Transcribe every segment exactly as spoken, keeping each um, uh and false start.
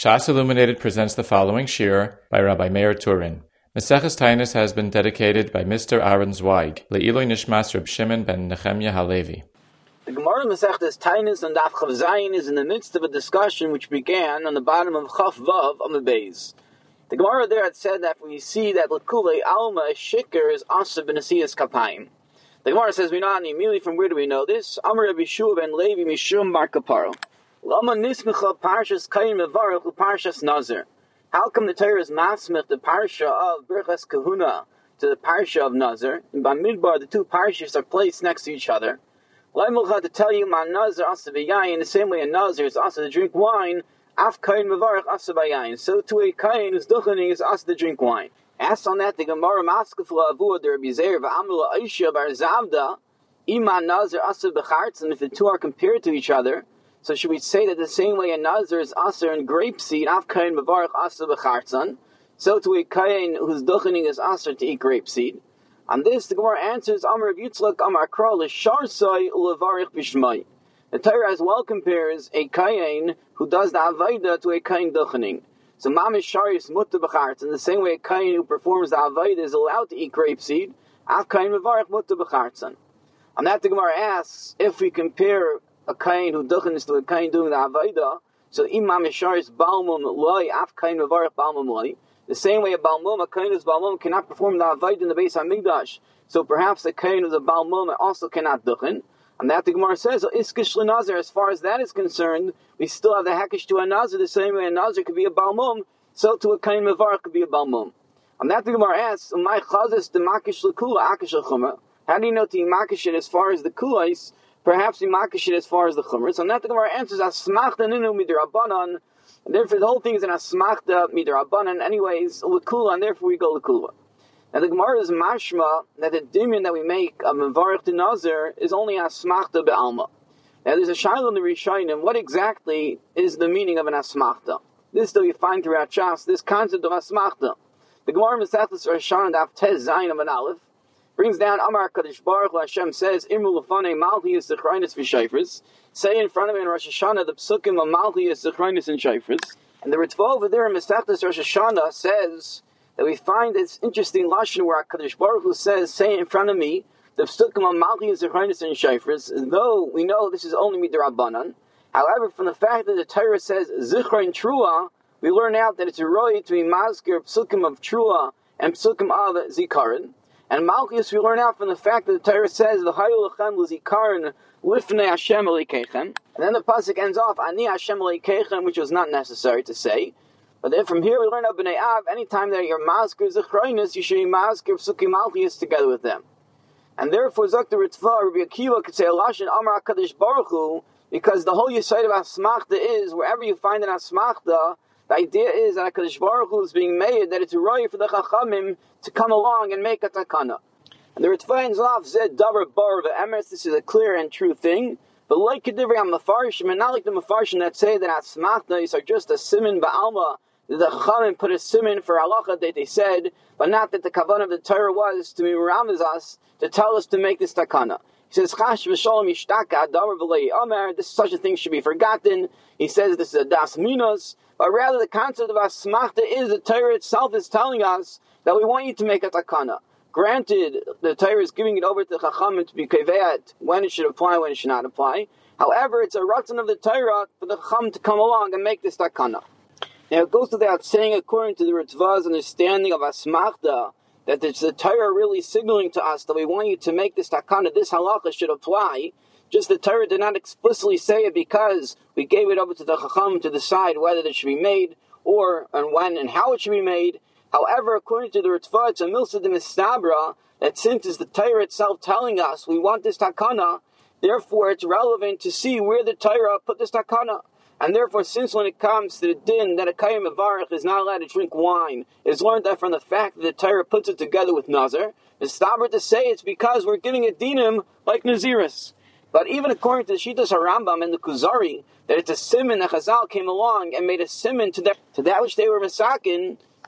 Shas Illuminated presents the following shir by Rabbi Meir Turin. Maseches Tainus has been dedicated by Mister Aaron Zweig, Le'iloi Nishmas Reb Shimon ben Nechemya Halevi. The Gemara Masechtes Tainus and Daf Chav Zayin is in the midst of a discussion which began on the bottom of Chav Vav on the base. The Gemara there had said that we see that L'kulei Alma Shikr is Asa b'Nesiyas Kapayim. The Gemara says we know immediately from where do we know this? Amar Rabbi Shua ben Levi Mishum Bar Kaparo. Lama Nismicha Parshas Kayin Mevarach Parshas Nazir. How come the Torah is masmich the parsha of Birchas Kahuna to the parsha of Nazir? In Bamidbar, the two parshas are placed next to each other. Laimulcha to tell you, Ma Nazir asa b'yayin, in the same way a Nazir is asa to drink wine, Af Kayin Mevarach asa b'yayin. So to a Kayin who's duchening is asa to drink wine. Asked on that, the Gemara Maskefla Avu the Rabbi Zeir v'Amula Aisha Bar Zavda, Ima Nazir asa b'chartz, and if the two are compared to each other, so should we say that the same way a Nazir is aser in grapeseed, Af Kayin Mevarach asa b'chartzan, so to a Kayin whose duchening is aser to eat grapeseed? On this, the Gemara answers, Amar Rav Yitzchak Amar Kral L'Sharsai U'Levarich B'Shmai. The Torah as well compares a Kayin who does the Avaida to a Kayin duchening. So Mamish Sharis Mutta B'chartzan, in the same way a Kayin who performs the Avaida is allowed to eat grapeseed, Af Kayin Mevarach Mutta B'chartzan. On that, the Gemara asks, if we compare a kain who duchens to a kain doing the avaida, so imam isharis balmum loy af kain mevarach balmum loy. The same way a balmum, a kain who's balmum cannot perform the avaida in the Beis Hamikdash. So perhaps a kain who's a balmum also cannot duchen. And that the Gemara says, iskish l'nazir. As far as that is concerned, we still have the hakish to a nazir. The same way a nazir could be a balmum, so to a kain mevarach could be a balmum. And that the Gemara asks, my chazis demakish l'kula akish l'chumra. How do you know to imakish it as far as the kulais? Perhaps we makish it as far as the chumras. So that the Gemara answers asmachta ninu midrabanan, and therefore the whole thing is an asmachta midrabanan. Anyways, l'kula, and therefore we go l'kula. Now the Gemara is mashma that the dimion that we make of mevarich to nazir is only asmachta be'alma. Now there's a shaila in the Rishonim. What exactly is the meaning of an asmachta? This that we find throughout Shas, this concept of asmachta. The Gemara Masechtas Rosh Hashanah Daf Tez Zayin of an Aleph brings down Amar Kadosh Baruch Hu Hashem says Imru Lefane Malchiyus Zechraynis V'Shayfris. Say in front of me in Rosh Hashanah the psukim of Malchiyus Zechraynis and Shayfris. And the Ritva over there in Masechtas Rosh Hashanah says that we find this interesting lashon where Kadosh Baruch Hu says, "Say in front of me the psukim of Malchiyus Zechraynis and Shayfris." Though we know this is only midrabanan, however, from the fact that the Torah says Zichrain Trua, we learn out that it's a roy to be mazkir psukim of Trua and psukim of Zikaron. And Malchus, we learn out from the fact that the Torah says, "V'hayu lechem l'zikaron lifnei Hashem elikechem," and then the pasuk ends off, "Ani Hashem elikechem," which was not necessary to say. But then from here we learn out b'nei Av, anytime that you're mazkir zechroinus, you should be mazkir psukim Malchus together with them. And therefore, Zakta Ritva, Rabbi Akiva could say, "Lashon Amar HaKadosh Baruch Hu," because the whole yesod of asmachta is wherever you find an asmachta, the idea is that HaKadosh Baruch Hu is being made, that it's a roy for the Chachamim to come along and make a takana. And the Ritva ends off, Zed Davar Bar V'Emes, this is a clear and true thing. But like Kedivri HaMefarshim, and not like the Mefarshim that say that Asmachtais are just a simin ba'alma, that the Chachamim put a simin for halacha that they said, but not that the kavanah of the Torah was to be ramaz us, to tell us to make this takana. He says, Chash v'sholom yishtaka davar v'lei Omer, this such a thing should be forgotten. He says this is a das minos, but rather the concept of asmachta is the Torah itself is telling us that we want you to make a takana. Granted, the Torah is giving it over to Chachamim to be keveat when it should apply, when it should not apply. However, it's a ratzon of the Torah for the Chacham to come along and make this takana. Now, it goes without saying, according to the Ritva's understanding of asmachta, that it's the Torah really signaling to us that we want you to make this takana, this halacha should apply. Just the Torah did not explicitly say it because we gave it over to the Chacham to decide whether it should be made, or and when and how it should be made. However, according to the Ritva, it's a milsa de mistabra, that since it's the Torah itself telling us we want this takana, therefore it's relevant to see where the Torah put this takana. And therefore, since when it comes to the din that a kayyim mevarich is not allowed to drink wine, it's learned that from the fact that the Torah puts it together with nazar, it's stabber to say it's because we're giving it dinim like naziris. But even according to the Shitas HaRambam and the Kuzari, that it's a siman that Chazal came along and made a siman to that, to that which they were masakin,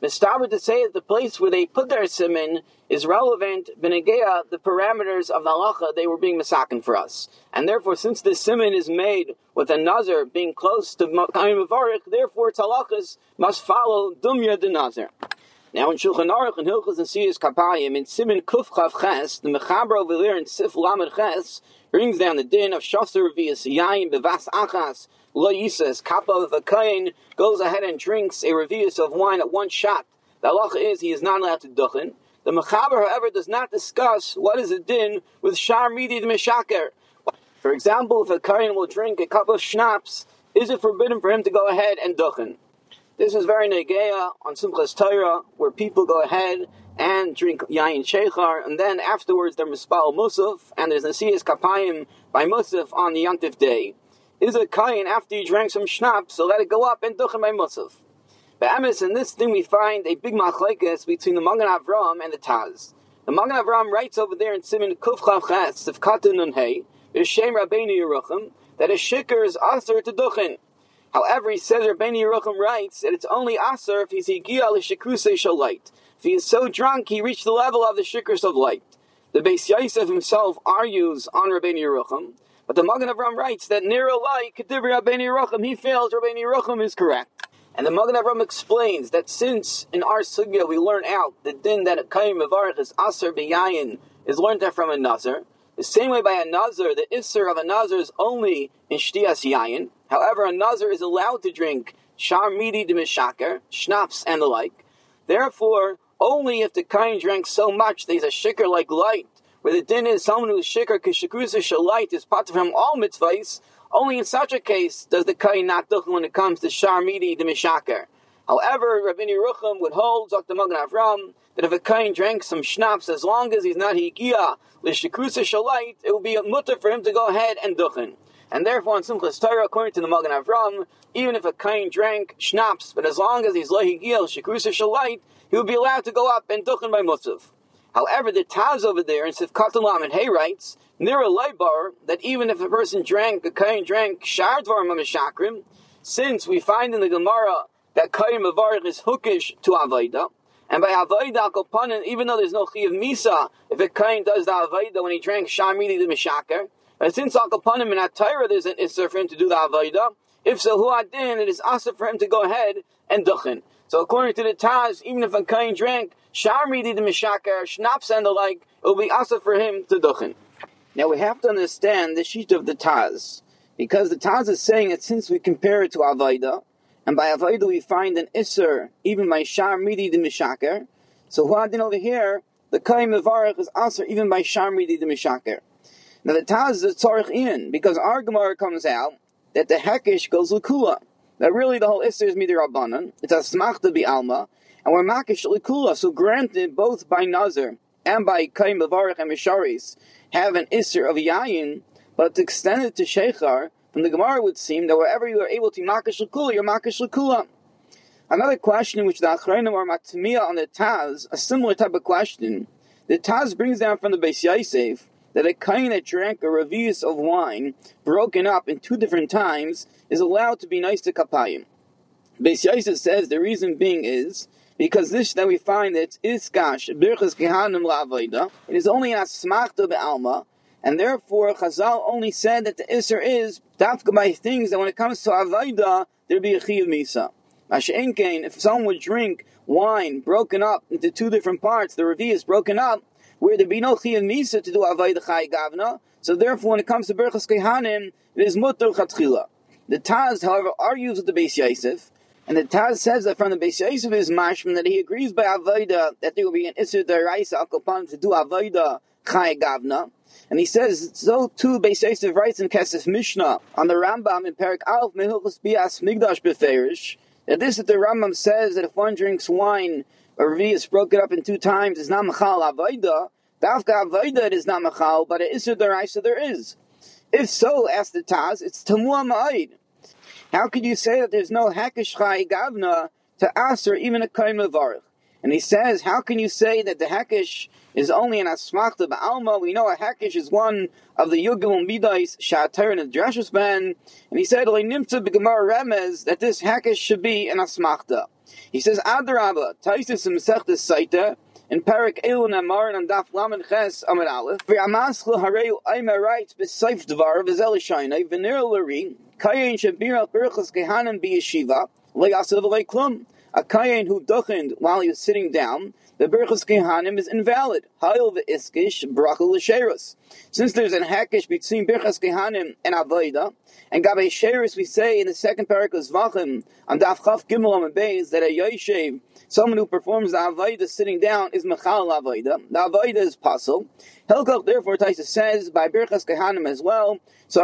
Mistaber to say that the place where they put their siman is relevant, benegea, the parameters of the halacha they were being misaken for us. And therefore, since this siman is made with a nazar being close to Kaim Mavarich, therefore its halachas must follow Dumya the Nazar. Now in Shulchan Aruch and Hilchos and Siyas Kapayim, in Siman Kuf Chav Ches, the Mechaber over there in Sif Lamed Ches brings down the din of Shasar Revius Yayin Bevas Achas, Lo Yisas, Kappa of a Kain, goes ahead and drinks a Revius of wine at one shot. The halacha is he is not allowed to duchen. The Mechaber, however, does not discuss what is a din with Shar Midi the Meshaker. For example, if a Kain will drink a cup of schnapps, is it forbidden for him to go ahead and duchen? This is very negeya on Simchas Torah, where people go ahead and drink yayin shechar, and then afterwards they're mispal musaf, and there's nesiyas kapayim by musaf on the yantif day. Is a kain after you drank some schnapps, so let it go up and duchen by musaf. But Emes, in this thing we find a big machlekes between the Magen Avraham and the Taz. The Magen Avraham writes over there in Siman Kuf Chav Ches, Sifkatan Nun Hey, B'Shem Rabbeinu Yerucham, that a shikr is aser to duchen. However, he says, Rabbeinu Yerucham writes that it's only aser if he's higia l'shikrusei shel light. If he is so drunk, he reached the level of the shikrus of light. The Beis Yosef himself argues on Rabbeinu Yerucham, but the Magen Avraham writes that Nira Lai Kedivri Rabbeinu Yerucham, he feels Rabbeinu Yerucham is correct. And the Magen Avraham explains that since in our sugya we learn out the din that a kaim mevarich is aser b'yayin is learned out from a nazar, the same way by a nazar, the isser of a nazar is only in shtiyas yayin. However, a nazar is allowed to drink shar midi de mishaker, schnapps and the like. Therefore, only if the kain drank so much that he's a shikr like light, where the din is someone who is shikr kishikrusa shalight is part from all mitzvahs, only in such a case does the kain not duchen when it comes to shar midi de mishaker. However, Rabbeinu Yerucham would hold, Doctor Magen Avraham, that if a kain drank some schnapps, as long as he's not higia l'shikrusa shalight, it will be a mutter for him to go ahead and duchen. And therefore, in Simchas Torah, according to the Magen Avraham, even if a kain drank schnapps, but as long as he's lohigia l'shikrusa shalight, he would be allowed to go up and duchen by musaf. However, the Taz over there in Sifkatan Lamed Hey writes, Nira Leibar, that even if a person drank, a kain drank shar dvarim hamishakrim, since we find in the Gemara that kain mevarich is hookish to avodah, and by avodah akopanin, even though there's no chi of misa, if a kain does the avodah when he drank shar midi the mishaker, but since akopanim in Atayra there's an isser for him to do the avodah, if so, hu adin, it is asa for him to go ahead and duchen. So according to the Taz, even if a kain drank shar midi the mishaker, schnapps and the like, it will be asa for him to duchen. Now we have to understand the sheet of the Taz, because the Taz is saying that since we compare it to avodah, and by avodah we find an isser even by shar midi the mishaker, so hu adin over here, the kain mevarich is asa even by shar midi the mishaker. Now the Taz is tzarich in, because our Gemara comes out that the hekesh goes l'kula. That really the whole isser is midirabbanan. It's a smachta bi'alma, and we're makish l'kula. So granted, both by nazar and by kaim mevarich and misharis have an isser of yayin, but to extend it to sheikhar, from the Gemara would seem that wherever you are able to makish l'kula, you're makish l'kula. Another question in which the achreinim are matmiya on the Taz, a similar type of question, the Taz brings down from the Beis Yosef that a kain that drank a revius of wine, broken up in two different times, is allowed to be nice to kapayim. Beis Yosef says the reason being is because this that we find that it's iskash birchas kehanim la'avodah, it is only an asmachta be'alma, and therefore Chazal only said that the isser is dafka by things that when it comes to avodah there be a chi of misa. Masha'enkein, if someone would drink wine broken up into two different parts, the revius broken up, where there be no chi of misa to do avodah chai gavna, so therefore when it comes to birchas kehanim, it is mutter chatchila. The Taz, however, argues with the Beis Yosef, and the Taz says that from the Beis Yosef is mashman that he agrees by avodah that there will be an isser deraisa akopan to do avodah chai gavna, and he says so too. Beis Yosef writes in Kesef Mishnah on the Rambam in Perik Aleph Mehilchos Bias Migdash Beferish that this that the Rambam says that if one drinks wine, a revius broke it up in two times is not machal avodah. Dafka avodah it is not machal, but it isser deraisa there is. If so, asked the Taz, it's tamua ma'id. How could you say that there's no hakish chai gavna to aser even a kain mevarich? And he says, how can you say that the hakish is only an asmachta ba'alma? We know a hakish is one of the yugel midais sha'ater and drashus ben. And he said, nimtza b'gemar remez that this hakish should be an asmachta. He says, Adarabba, Taisus and Mesechtes Saita, in Parak Elun Amar and Daf Lamed Ches Amar Aleph, V'Amaschel Hareu Aimer writes B'Seif Dvar V'Zel Shainai V'Ner Lari Kayin Shabir Al Berachas Kehanim B'Yeshiva Le'Asav Le'Klum. A Kayin who duchened while he was sitting down, the Berachas Kehanim is invalid. Hayil V'Iskish Brachel L'Sherus. Since there's an hakish between Berachas Kehanim and Avodah, and Gabei Sherus we say in the second parak of Zvachim on Daf Chaf Gimel Amar Beis that a Yoshev, someone who performs the Avodah sitting down, is Mechal Avodah. The Avodah is Pasul. Hilkach therefore Taisa says by Berachas Kehanim as well. So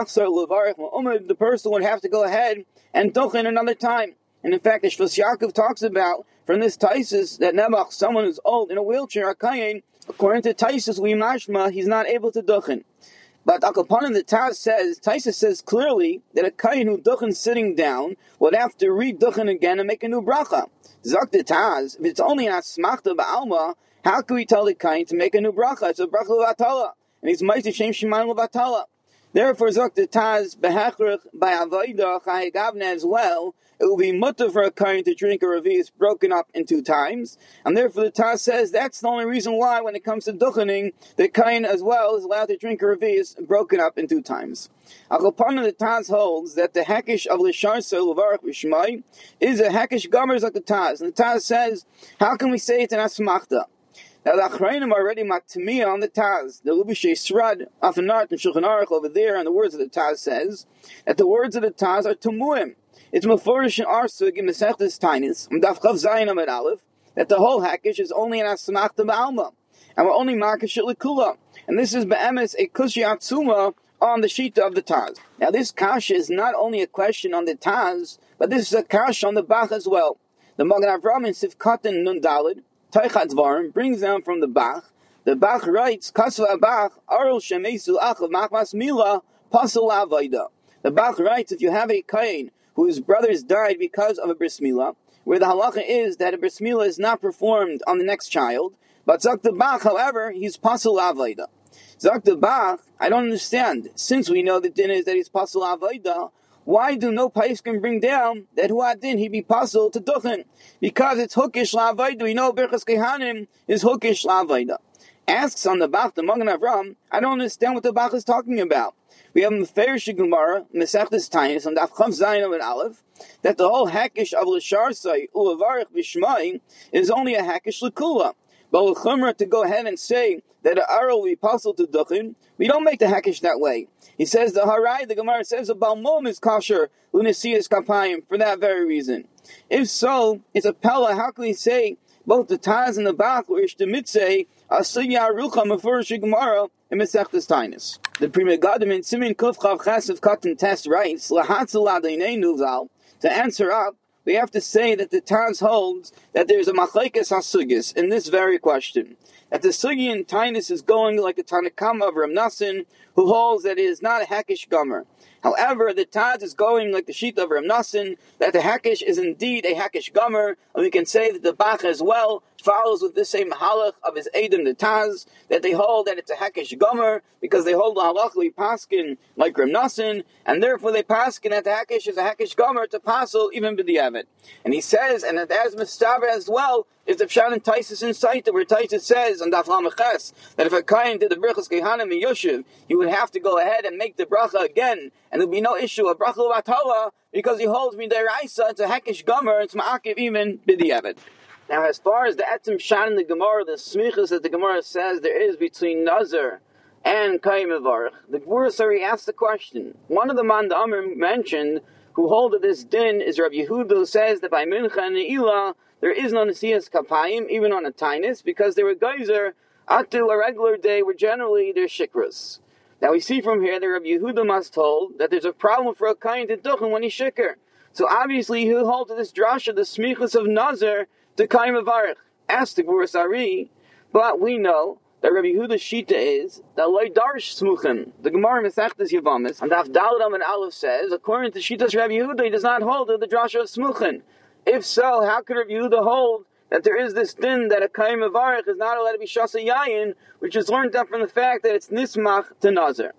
the person would have to go ahead and duchen another time. And in fact, the Shvus Yaakov talks about from this Taisus that Nebuch, someone who's old in a wheelchair, a kayin, according to Taisus, we mashma, he's not able to duchen. But Akapanim the Taz says, Taisus says clearly that a kayin who duchen sitting down would have to re-duchen again and make a new bracha. Zak the Taz, if it's only an asmachta ba'alma, how can we tell the kayin to make a new bracha? It's a bracha l'vatala, and he's ma'aseh shem shemayim l'vatala. Therefore, Zak the Taz, behechrich by avodah chayegavna as well, it will be mutter for a kain to drink a revius broken up in two times, and therefore the Taz says that's the only reason why, when it comes to duchening, the kain as well is allowed to drink a revius broken up in two times. Akalpana the Taz holds that the hakish of l'sharsa l'varach b'shmai is a hakish gomer like the Taz, and the Taz says, how can we say it's an asmachta? Now the Achrayim are already matamiya on the Taz. The Lubishay Srad, Afanart, and Shulchan Aruch over there, and the words of the Taz says that the words of the Taz are tumuim. It's meforish in our sug in Mesechtes Tainis, Daf Chav Zayin Amud Aleph, that the whole hakish is only an asmachta ba'alma, and we're only markish it l'kula. And this is be'emes a kushi atzuma on the shita of the Taz. Now this kasha is not only a question on the Taz, but this is a kasha on the Bach as well. The Magen Avraham in Sivkatan Nun Daled, Taichat Dvarim, brings down from the Bach. The Bach writes, Kasva Bach, Arul Shemesu Achav Machmas Mila, Pasal Avodah. The Bach writes, if you have a kain whose brothers died because of a bris milah, where the halacha is that a bris milah is not performed on the next child, but Zak the Bach, however, he's Pasal Avodah. Zak the Bach, I don't understand. Since we know the din is that he's Pasal Avodah, why do no Paiskim bring down that Huadin he be Pasal to Duchen? Because it's Hukish La'avodah. We know Berachas Kehanim is Hukish La'avodah. Asks on the Bach, the Magen Avraham, I don't understand what the Bach is talking about. We have Meferish Gemara, Mesechtes Tainis, on Daf Chav Zayin Amud Aleph, that the whole hakish of l'sharsai u'avarich b'shmai is only a hakish l'kula. But l'chumra to go ahead and say that an arrow will be possible to duchin, we don't make the hakish that way. He says the harai, the Gemara says the balmum is kosher l'nesiyas kapayim for that very reason. If so, it's a pella. How can we say both the Taz and the Bach or Ishtamitze asiyah arucha mefurish Gemara in Mesechtes Tainis? The Pri Megadim in Simin Kuf Chav Chassav Katan Test writes, Lahatzel Adeinenu Zal, to answer up, we have to say that the Taz holds that there's a machlekes hasugis in this very question. That the sugi in Tainis is going like the Tanakama of Rav Nassin, who holds that it is not a hakish gomer. However, the Taz is going like the sheet of Rav Nassin, that the hakish is indeed a hakish gomer, and we can say that the Bach as well follows with the same halach of his Eidim the Taz, that they hold that it's a hakish gomer, because they hold the halachli paskin like Rav Nassin, and therefore they paskin that the hakish is a hakish gomer to passel even b'diavad. And he says, and as Mistaber as well, is the Pshat and Taisus in Saita, where Taisus says on Daf Lamed Ches that if a kain did the Berachas Kehanim in Yoshev, he would have to go ahead and make the bracha again, and there would be no issue of bracha l'vatala, because he holds me deraisa, it's a hakish gomer, it's ma'akiv even b'diavad. Now, as far as the etzim shan in the Gemara, the smichas that the Gemara says there is between Nazar and Kaim Mevarach, the Gemara already asked the question. One of the Man Amr mentioned, who hold that this din is Rabbi Yehuda, who says that by Mincha and Ne'ilah, there is no Nesiyas Kapayim, even on a Tainis, because they were geyser, atu a regular day, where generally they're shikras. Now we see from here that Rabbi Yehuda must hold that there's a problem for a kain to duchen when he's shikr. So obviously he'll hold to this drasha, the smichas of Nazar, to Kaim Mevarach. Ask the Gemara Sari, but we know that Rabbi Yehuda's shita is that loy darsh smuchim. The Gemara Mesechtes Yavamis and Daf Daled Amud Aleph says, according to shitas Rabbi Yehuda, he does not hold to the drasha of smuchim. If so, how could Rabbi Yehuda hold that there is this din that a Kaim Mevarach is not allowed to be shasa yayin, which is learned up from the fact that it's nismach to Nazar?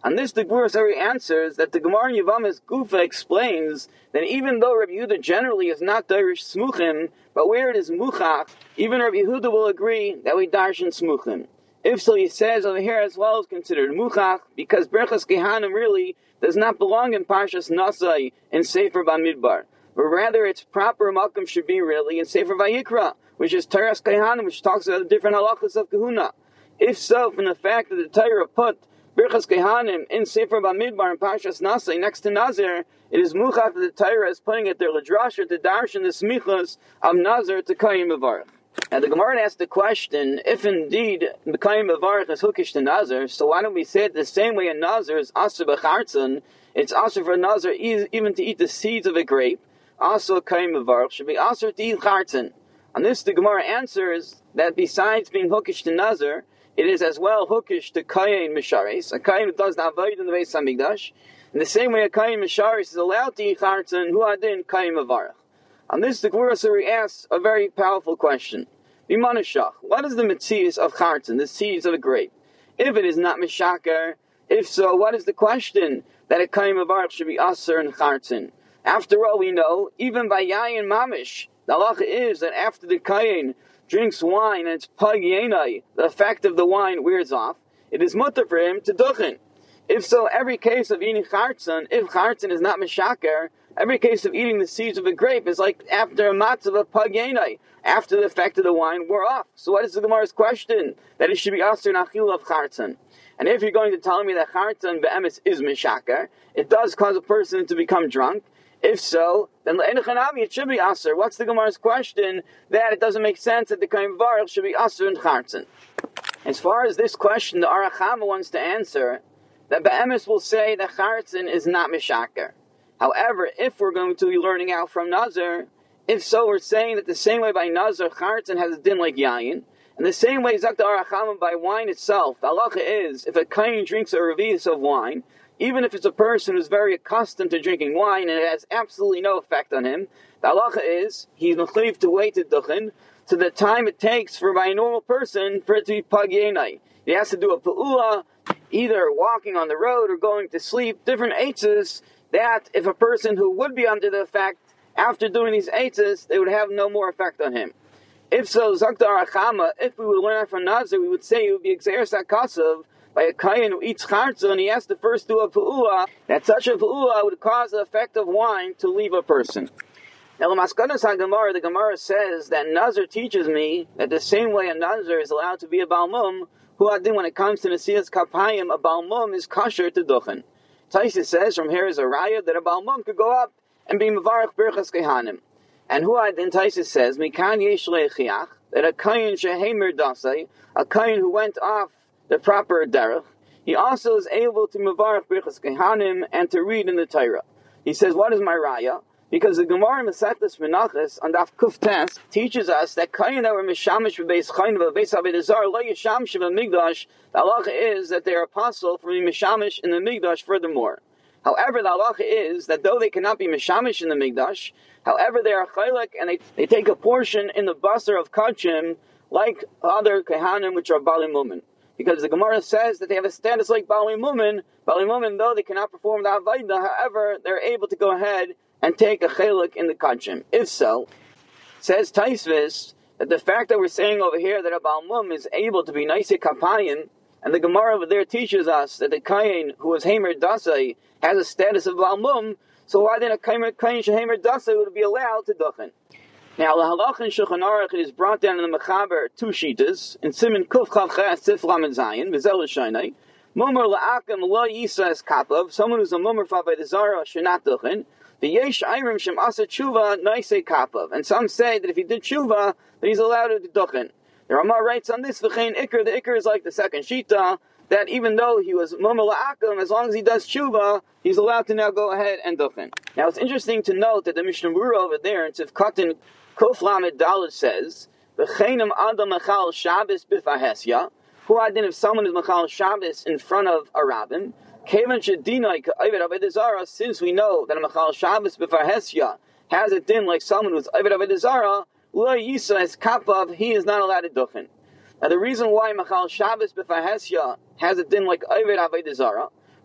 On this, the Gemara already answers that the Gemara in Yevamos Gufa explains that even though Rabbi Yehuda generally is not Darish Smuchim, but where it is Muchach, even Rabbi Yehuda will agree that we darshan Smuchim. If so, he says over here as well is considered Muchach, because Berachas Kehanim really does not belong in Parshas Nasai in Sefer Bamidbar, but rather its proper Malkum should be really in Sefer Vayikra, which is Taras Kehanim, which talks about the different halachas of Kahuna. If so, from the fact that the Torah put Birchas Kehanim in Sefer Bamidbar and Parshas Nasai next to Nazir, it is Muchach that the Torah is putting it there Ladrasha to darshan the smichas of Nazir to Kayim Mevarach. And the Gemara asked the question, if indeed the Kayim Mevarach is hookish to Nazir, so why don't we say it the same way a Nazir is Asr B'chartzon? It's Asr for a Nazir even to eat the seeds of a grape. Also Kayim Mevarach should be Asr to eat Chartzon. On this the Gemara answers that besides being hookish to Nazir, it is as well hookish to Kayin Misharis, a Kayin that does not avoid in the Beis HaMikdash. In the same way a Kayin Misharis is allowed to eat Chartzon, who adin Kayin Mevarach. On this, the Gemara asks a very powerful question. B'manashach, what is the metzius of Chartzon, the seeds of a grape? If it is not Mishaker, if so, what is the question that a Kayin Mevarach should be Aser and Chartzon? After all, we know, even by Yayin Mamish, the halacha is that after the Kayin drinks wine and it's pag yenai, the effect of the wine wears off, it is mutter for him to duchen. If so, every case of eating chartzon, if chartzon is not meshaker, every case of eating the seeds of a grape is like after a matzah of pag yenai, after the effect of the wine wore off. So what is the Gemara's question? That it should be aser nachil of chartzon. And if you're going to tell me that chartzon be'emes is meshaker, it does cause a person to become drunk. If so, then it should be aser. What's the Gemara's question? That it doesn't make sense that the Kayin Mevarach should be aser and chartzon. As far as this question, the Aruch HaChama wants to answer that Be'emes will say that chartzon is not mishaker. However, if we're going to be learning out from Nazir, if so, we're saying that the same way by Nazir, chartzon has a din like yayin, and the same way Zak the Aruch HaChama by wine itself. The halacha is if a Kayin drinks a revius of wine, even if it's a person who's very accustomed to drinking wine and it has absolutely no effect on him, the halacha is he's mechuyev to wait to duchen to the time it takes for by a normal person for it to be pag yenai. He has to do a pa'ula, either walking on the road or going to sleep, different eitzes, that if a person who would be under the effect, after doing these eitzes, they would have no more effect on him. If so, Zak the Aruch HaChama, if we would learn that from Nazir, we would say it would be Xeris HaKasav, by a Kayin who eats chartzon, he has to first do a pu'ula, that such a pu'ula would cause the effect of wine to leave a person. Now, the Maskanas HaGemara, the Gemara says that Nazir teaches me that the same way a Nazir is allowed to be a Balmum, who adin when it comes to Nesias Kapayim, a Balmum is kosher to duchen. Taisa says from here is a raya that a Balmum could go up and be Mevarach Birchas Kehanim. And who adin Taisa says, Mikan Yesh Lechiach, that a Kayin Shehemer Dasai, a Kayin who went off the proper derech, he also is able to mevarach birchas kehanim and to read in the Torah. He says, what is my raya? Because the Gemara in Masechtas Menachos on Daf Kuf Tes teaches us that kayin that were mishamish b'beis chayin v'beis avedazar lo yishamish v'migdash. The halacha is that they are apostle for being mishamish in the migdash. Furthermore, however, the halacha is that though they cannot be mishamish in the migdash, however they are chaylik and they, they take a portion in the basar of kachim like other kehanim which are bali mumen. Because the Gemara says that they have a status like Bali Mumin. Bali Mumin, though they cannot perform the Avaida, however, they're able to go ahead and take a chelik in the Kachim. If so, says Taisvis, that the fact that we're saying over here that a Baal Mum is able to be Naisei Kapayim, and the Gemara over there teaches us that the Kayin who was Hamer Dasai has a status of Baal Mum, so why then a Kayin Shehamer Dasai would be allowed to duchen? Now, the halach in Shulchan Aruch, it is brought down in the Mechaber two shitas in Siman Kuf Chav Ches Tzif Lamed Zayin V'Zel L'Shaynai Mumar La'akim Lo Yisa Es Kapav, someone who's a Mumar Fa'Vei Dezara Shenat Duchen V'Yesh Ayrim Shem Asa Tshuva Naisei Kapav, and some say that if he did Tshuva, that he's allowed to duchen. The Ramah writes on this V'chein Iker, the Iker is like the second shita, that even though he was Mumar La'akim, as long as he does Tshuva, he's allowed to now go ahead and duchen. Now, it's interesting to note that the Mishnah Berurah over there in Tzif Katan Kof Lamed Dalet says, "V'cheinim Adam Mechal Shabbos b'Fahesya." Who adin if someone is Mechal Shabbos in front of a rabbin? Kevan Shedinai Ka'Aved Avedazara. Since we know that a Mechal Shabbos b'Fahesya has a din like someone who's Aved Avedazara, Lo Yisa Es Kapav, he is not allowed to duchen. Now, the reason why Mechal Shabbos b'Fahesya has a din like Aved Avedazara,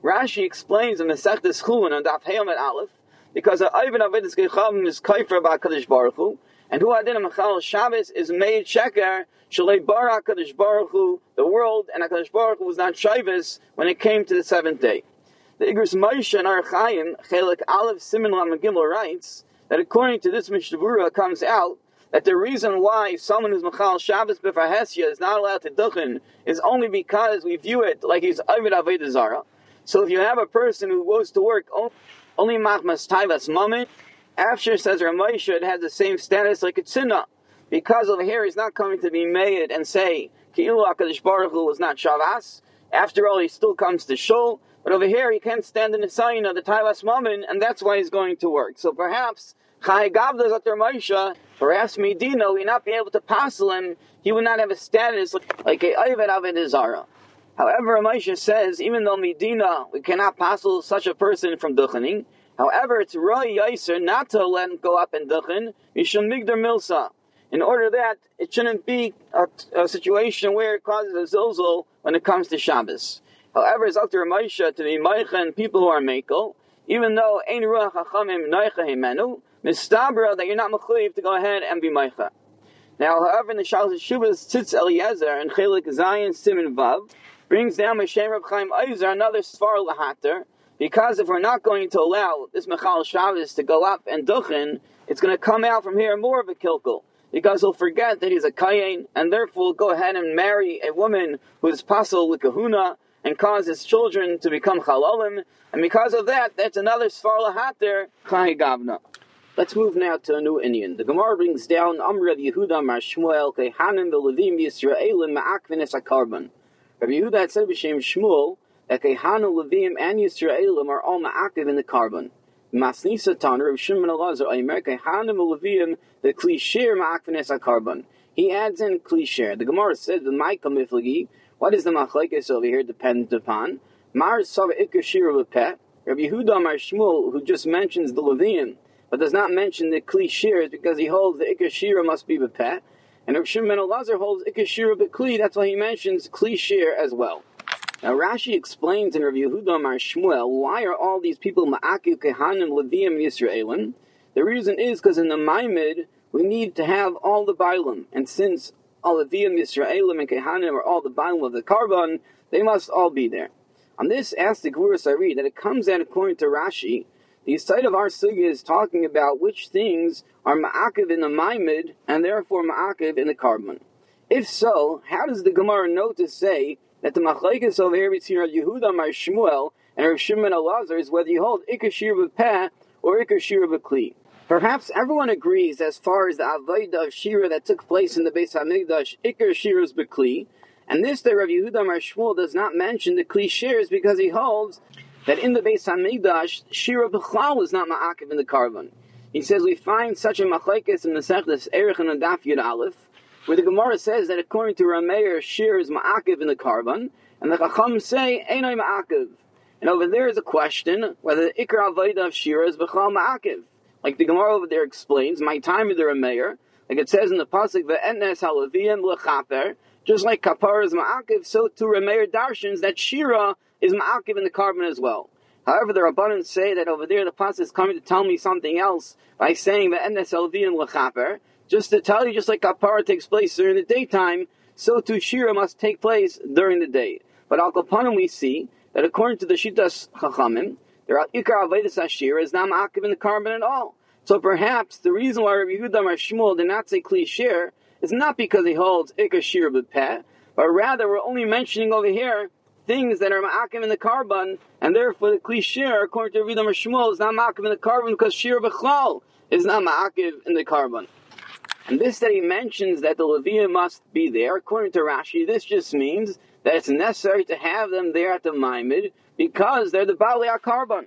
Rashi explains in Masechtas Chulin on Daf Hey Amud Aleph, because Ivan Avedis Gechavim is Kaifer B'Hakadosh Baruch Hu, and who Adin Machal Shabbos is made Sheker Shalei Bara Hakadosh Baruch Hu, the world, and Hakadosh Baruch Hu was not Shaivas when it came to the seventh day. The Igros Moshe and Ar Chaim Chelik Aleph Siman Lamed Gimel writes that according to this Mishnah Berurah comes out that the reason why someone who's Machal Shabbos B'Far Hesya is not allowed to duchen is only because we view it like he's Ovid Avodah Zarah. So if you have a person who goes to work only Machmas Taivas Moment, after says Ramosha, it has the same status like a tzina, because over here he's not coming to be made and say Ki'ilu HaKadosh Baruch Hu was not Shavas. After all, he still comes to shul, but over here he can't stand in the sign of the Taivas Moment, and that's why he's going to work. So perhaps Chai Gavda Zot Ramosha, perhaps Medina, we not be able to passel him. He would not have a status like a Ovid Avodah Zarah. However, Ramosha says, even though Medina, we cannot passel such a person from duchening. However, it's Roy Yaiser not to let him go up and duchen, Mishum Migdar Milsa. In order that it shouldn't be a, a situation where it causes a zilzul when it comes to Shabbos. However, it's up to Ramosha to be Meichen people who are Mekel, even though Ein Ruach HaChamim Noicha Himenu, Mistabra that you're not Mechuyev to go ahead and be Meicha. Now, however, in the Shalos Shuvas Tzitz Eliezer and Chelik Zayin Siman Vav brings down Meshem Reb Chaim Ozer another Sfar Lahater, because if we're not going to allow this Mechal Shabbos to go up and duchen, it's going to come out from here more of a kilkel. Because he'll forget that he's a kayin, and therefore will go ahead and marry a woman who is pasul l'kahuna, and cause his children to become chalalim. And because of that, that's another Sfar Lahater, Chai Gavna. Let's move now to a new Indian. The Gemara brings down Amr Rav Yehuda Mar Shmuel Kehanim V'Levim Yisraelim Ma'akvin Es HaKarban. Rav Yehuda had said b'Shem Shmuel that Kehanu, Levim, and Yisraelim are all ma'akiv in the carbon. Masnisa Tanur of Shimon Elazar Aymer Kehanu Levim the Klishir ma'akvin es carbon. He adds in Klishir. The Gemara says the Maika Miflagi. What is the machlekes over here dependent upon? Mar Sav Ikashir Lepeh. Rabbi Yehuda Mar Shmuel, who just mentions the Levim, but does not mention the Klishir, is because he holds the Ikashira must be Bepeh. And Rav Shimon Elazar holds Ikashira Bekli. That's why he mentions Klishir as well. Now Rashi explains in Rav Yehuda Mar Shmuel, why are all these people Ma'akiv, Kehanim, Leviim, Yisraelim? The reason is because in the Maimid, we need to have all the Bailim. And since all Leviim, Yisraelim, and Kehanim are all the Bailim of the Karban, they must all be there. On this, ask the Gurus Ari, that it comes out according to Rashi, the site of our sugya is talking about which things are Ma'akiv in the Maimid, and therefore Ma'akiv in the Karban. If so, how does the Gemara know to say that the machlekes over here between Rav Yehuda Mar Shmuel and Rav Shimon Elazar is whether you hold Ikashir B'Peh or Ikashir B'Kli? Perhaps everyone agrees as far as the Avodah of Shira that took place in the Beis HaMikdash, Ikar Shiras B'Kli, and this that Rav Yehuda Mar Shmuel does not mention the Kli Shiras because he holds that in the Beis HaMikdash, Shira B'Chlal is not Ma'akiv in the Karban. He says we find such a machlekes in the Masechtas Erech and Daf Yud Aleph, where the Gemara says that according to Rameir, Shir is Ma'akiv in the Karban, and the Chacham say, Einoi Ma'akiv. And over there is a question, whether the Ikar Avodah of Shir is B'chal Ma'akiv. Like the Gemara over there explains, my time of the Rameir, like it says in the Pasuk, Ve'etnes HaLeviyim L'chaper, just like Kapar is Ma'akiv, so to Rameir Darshans, that Shira is Ma'akiv in the Karban as well. However, the Rabbanan say that over there the Pasuk is coming to tell me something else by saying Ve'etnes HaLeviyim L'chaper, just to tell you, just like Kapara takes place during the daytime, so too Shira must take place during the day. But Al Kapanim we see that according to the Shitas Chachamim, there are Ikar Avodas HaShira is not Ma'akiv in the Karban at all. So perhaps the reason why Rabbi Yehuda Mar Shmuel did not say Kli Shir is not because he holds Ikar Shira B'Peh, but rather we're only mentioning over here things that are Ma'akiv in the Karban, and therefore the Kli Shir, according to Rabbi Yehuda Mar Shmuel, is not Ma'akiv in the Karban because Shira B'Chlal is not Ma'akiv in the Karban. And this that he mentions that the Levium must be there, according to Rashi, this just means that it's necessary to have them there at the Maimid because they're the Baalei HaKarban.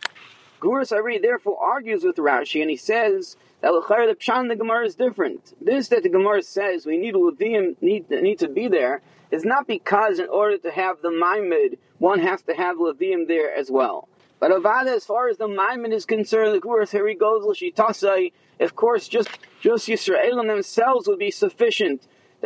Gurus Ari therefore argues with Rashi and he says that L'chayr the Pshan the Gemara is different. This that the Gemara says we need Levium need, need to be there is not because in order to have the Maimid one has to have Levium there as well. But Avada, as far as the Maimon is concerned, the Gurus, here he goes, L'shitasai, of course, just, just Yisraelim themselves would be sufficient.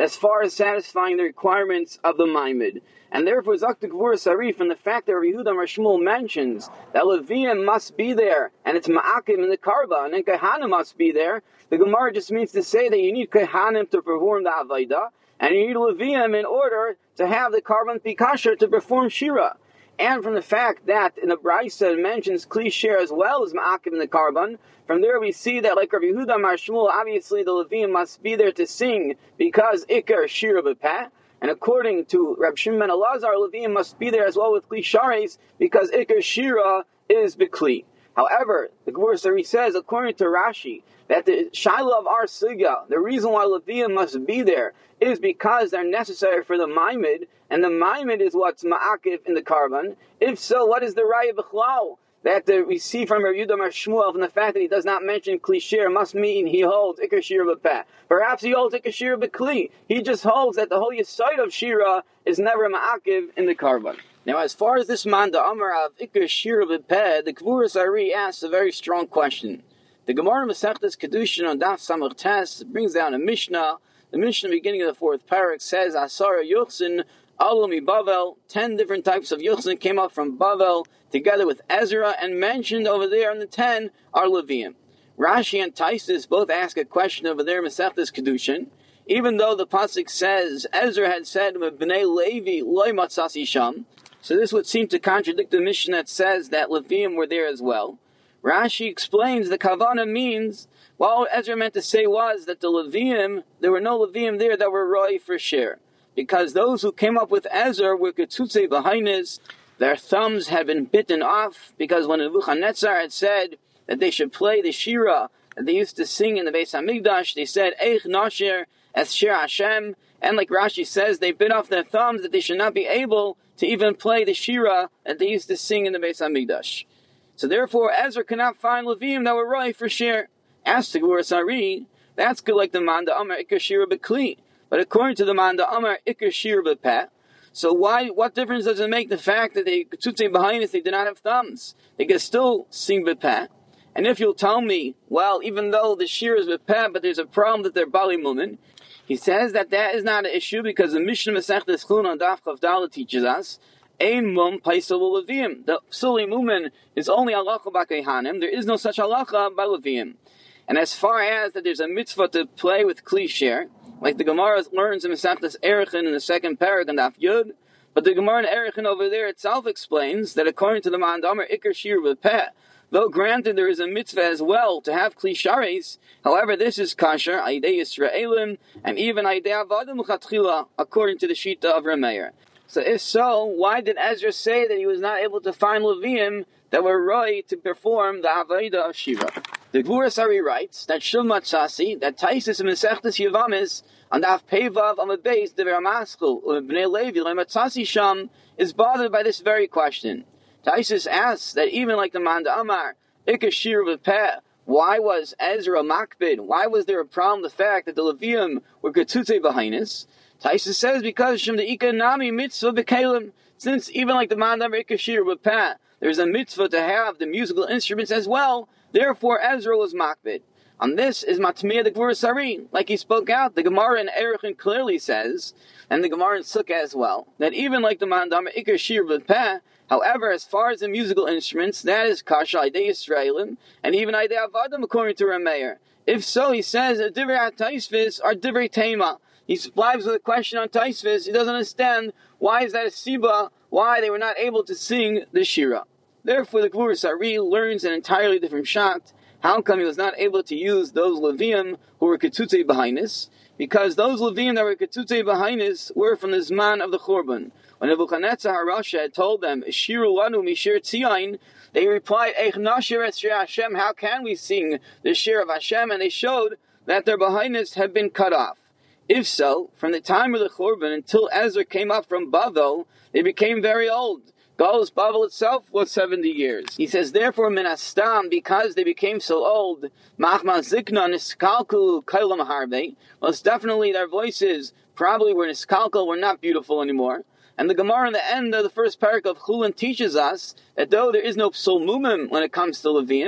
as far as satisfying the requirements of the Maimed. And therefore, Zakta Gvur Sarif, and the fact that Rabbi Yehuda Mar Shmuel mentions that Levium must be there, and it's Ma'akim in the Karban, and Kehanim must be there, the Gemara just means to say that you need Kehanim to perform the Avaida, and you need Levium in order to have the Karban be kosher to perform Shira. And from the fact that in the Brisa it mentions Kli Shir as well as Ma'akim in the Karban, from there we see that like Rabbi Yehuda Mar Shmuel, obviously the Levium must be there to sing because Ikar Shira B'Peh. And according to Reb Shimon ben Elazar, Levium must be there as well with Kli Shares because Ikar Shira is B'Kli. However, the Gemara Sari says, according to Rashi, that the Shaila of our Siga, the reason why Levium must be there is because they're necessary for the Maimed, and the Maimed is what's Ma'akiv in the Karban. If so, what is the Raya B'Chlal? That uh, we see from Rabbi Yehuda Mar Shmuel from the fact that he does not mention Kli Shir must mean he holds Ikar Shira B'Peh. Perhaps he holds Ikar Shira B'Kli. He just holds that the whole Yesod of Shira is never Ma'akiv in the Karban. Now, as far as this man, the Amar of Ikar Shira B'Peh, the Kvuras Ari asks a very strong question. The Gemara Masechtas Kedushin on Daf Samach Tes brings down a Mishnah. The Mishnah, beginning of the fourth parak, says Asara Yuchsin Alami Bavel. Ten different types of Yuchsin came up from Bavel together with Ezra, and mentioned over there in the ten are Levium. Rashi and Taisus both ask a question over there in Masechtas Kedushin. Even though the pasuk says Ezra had said B'nei Levi loy matzasi sham, so this would seem to contradict the Mishnah that says that Levium were there as well. Rashi explains the Kavana means, well, what Ezra meant to say was that the Levium, there were no Levium there that were Roy for share. Because those who came up with Ezra were Ketzutze B'Hainis, their thumbs had been bitten off, because when Nebuchadnezzar had said that they should play the Shira that they used to sing in the Beis HaMikdash, they said, Eich Nasher Es Shir Hashem, and like Rashi says, they bit off their thumbs that they should not be able to even play the Shira that they used to sing in the Beis HaMikdash. So therefore, Ezra cannot find Levium that were right for share. As to Gvuras Ari, that's good like the Manda Amar Ikar Shira B'Kli. But according to the Manda Amar Ikar Shira B'Peh, so why? What difference does it make the fact that they Ketzutze behind us, they did not have thumbs? They can still sing B'Peh. And if you'll tell me, well, even though the Shira is B'Peh, but there's a problem that they're Bali Mumin, he says that that is not an issue because the Mishnah Masechtas Chulin on Daf Chav Daled teaches us Ein mum paisel leviim. The suli mumen is only halacha b'kehanim. There is no such halacha by leviim. And as far as that there's a mitzvah to play with kli shir, like the Gemara learns in Masechtas Erechin in the second parak and Daf Yud, but the Gemara in Erechin over there itself explains that according to the Mandamer Ikar Shir B'Peh, though granted there is a mitzvah as well to have kli shares, however this is kasher aidei Yisraelim and even aidei Avadim L'Chatchila according to the Shita of Rameir. So if so, why did Ezra say that he was not able to find Levium that were right to perform the Avaida of Shiva? The Gvuras Ari writes that Shul Matzasi, that Taisus in Masechtas Yevamis, on the Daf Pevav on the base, the Ramaskul, B'nei Levi, Matzasi Sham, is bothered by this very question. Taisus asks that even like the Manda Amar, Ikar Shir B'Peh, why was Ezra Makbid? Why was there a problem with the fact that the Levium were Ketzutze B'Hainis? Taisus says because Shem the Ika Nami mitzvah b'kelim, since even like the Mandam Ikar Shir B'Peh, there's a mitzvah to have the musical instruments as well. Therefore, Ezra was makbid. On this is Matmiyah the Gvuras Ari, like he spoke out. The Gemara in Erechin clearly says, and the Gemara in Sukkah as well, that even like the Mandam Ikar Shir B'Peh, however, as far as the musical instruments, that is kasha aidei Yisraelim, and even aidei Avadim according to Rameir. If so, he says that divrei Taisvis are divrei Tema. He supplies with a question on Taisvis. He doesn't understand why is that a siba, why they were not able to sing the Shira. Therefore, the Gvuras Ari learns an entirely different shot. How come he was not able to use those Levium who were Ketzutze B'Hainis? Because those Levium that were Ketzutze B'Hainis were from the Zman of the Churban. When Nebuchadnezzar HaRasha had told them, Shiru lanu mishir tzion, they replied, Eich nasher es shir Hashem, how can we sing the Shir of Hashem? And they showed that their B'Hainis had been cut off. If so, from the time of the Churban until Ezra came up from Bavel, they became very old. Galus Bavel itself was seventy years. He says, therefore, minastam, because they became so old, machma zikna niskalku kailam harbe, most definitely their voices probably were niskalkal, were not beautiful anymore. And the Gemara in the end of the first parak of Chulin teaches us that though there is no psul mumim when it comes to Levium,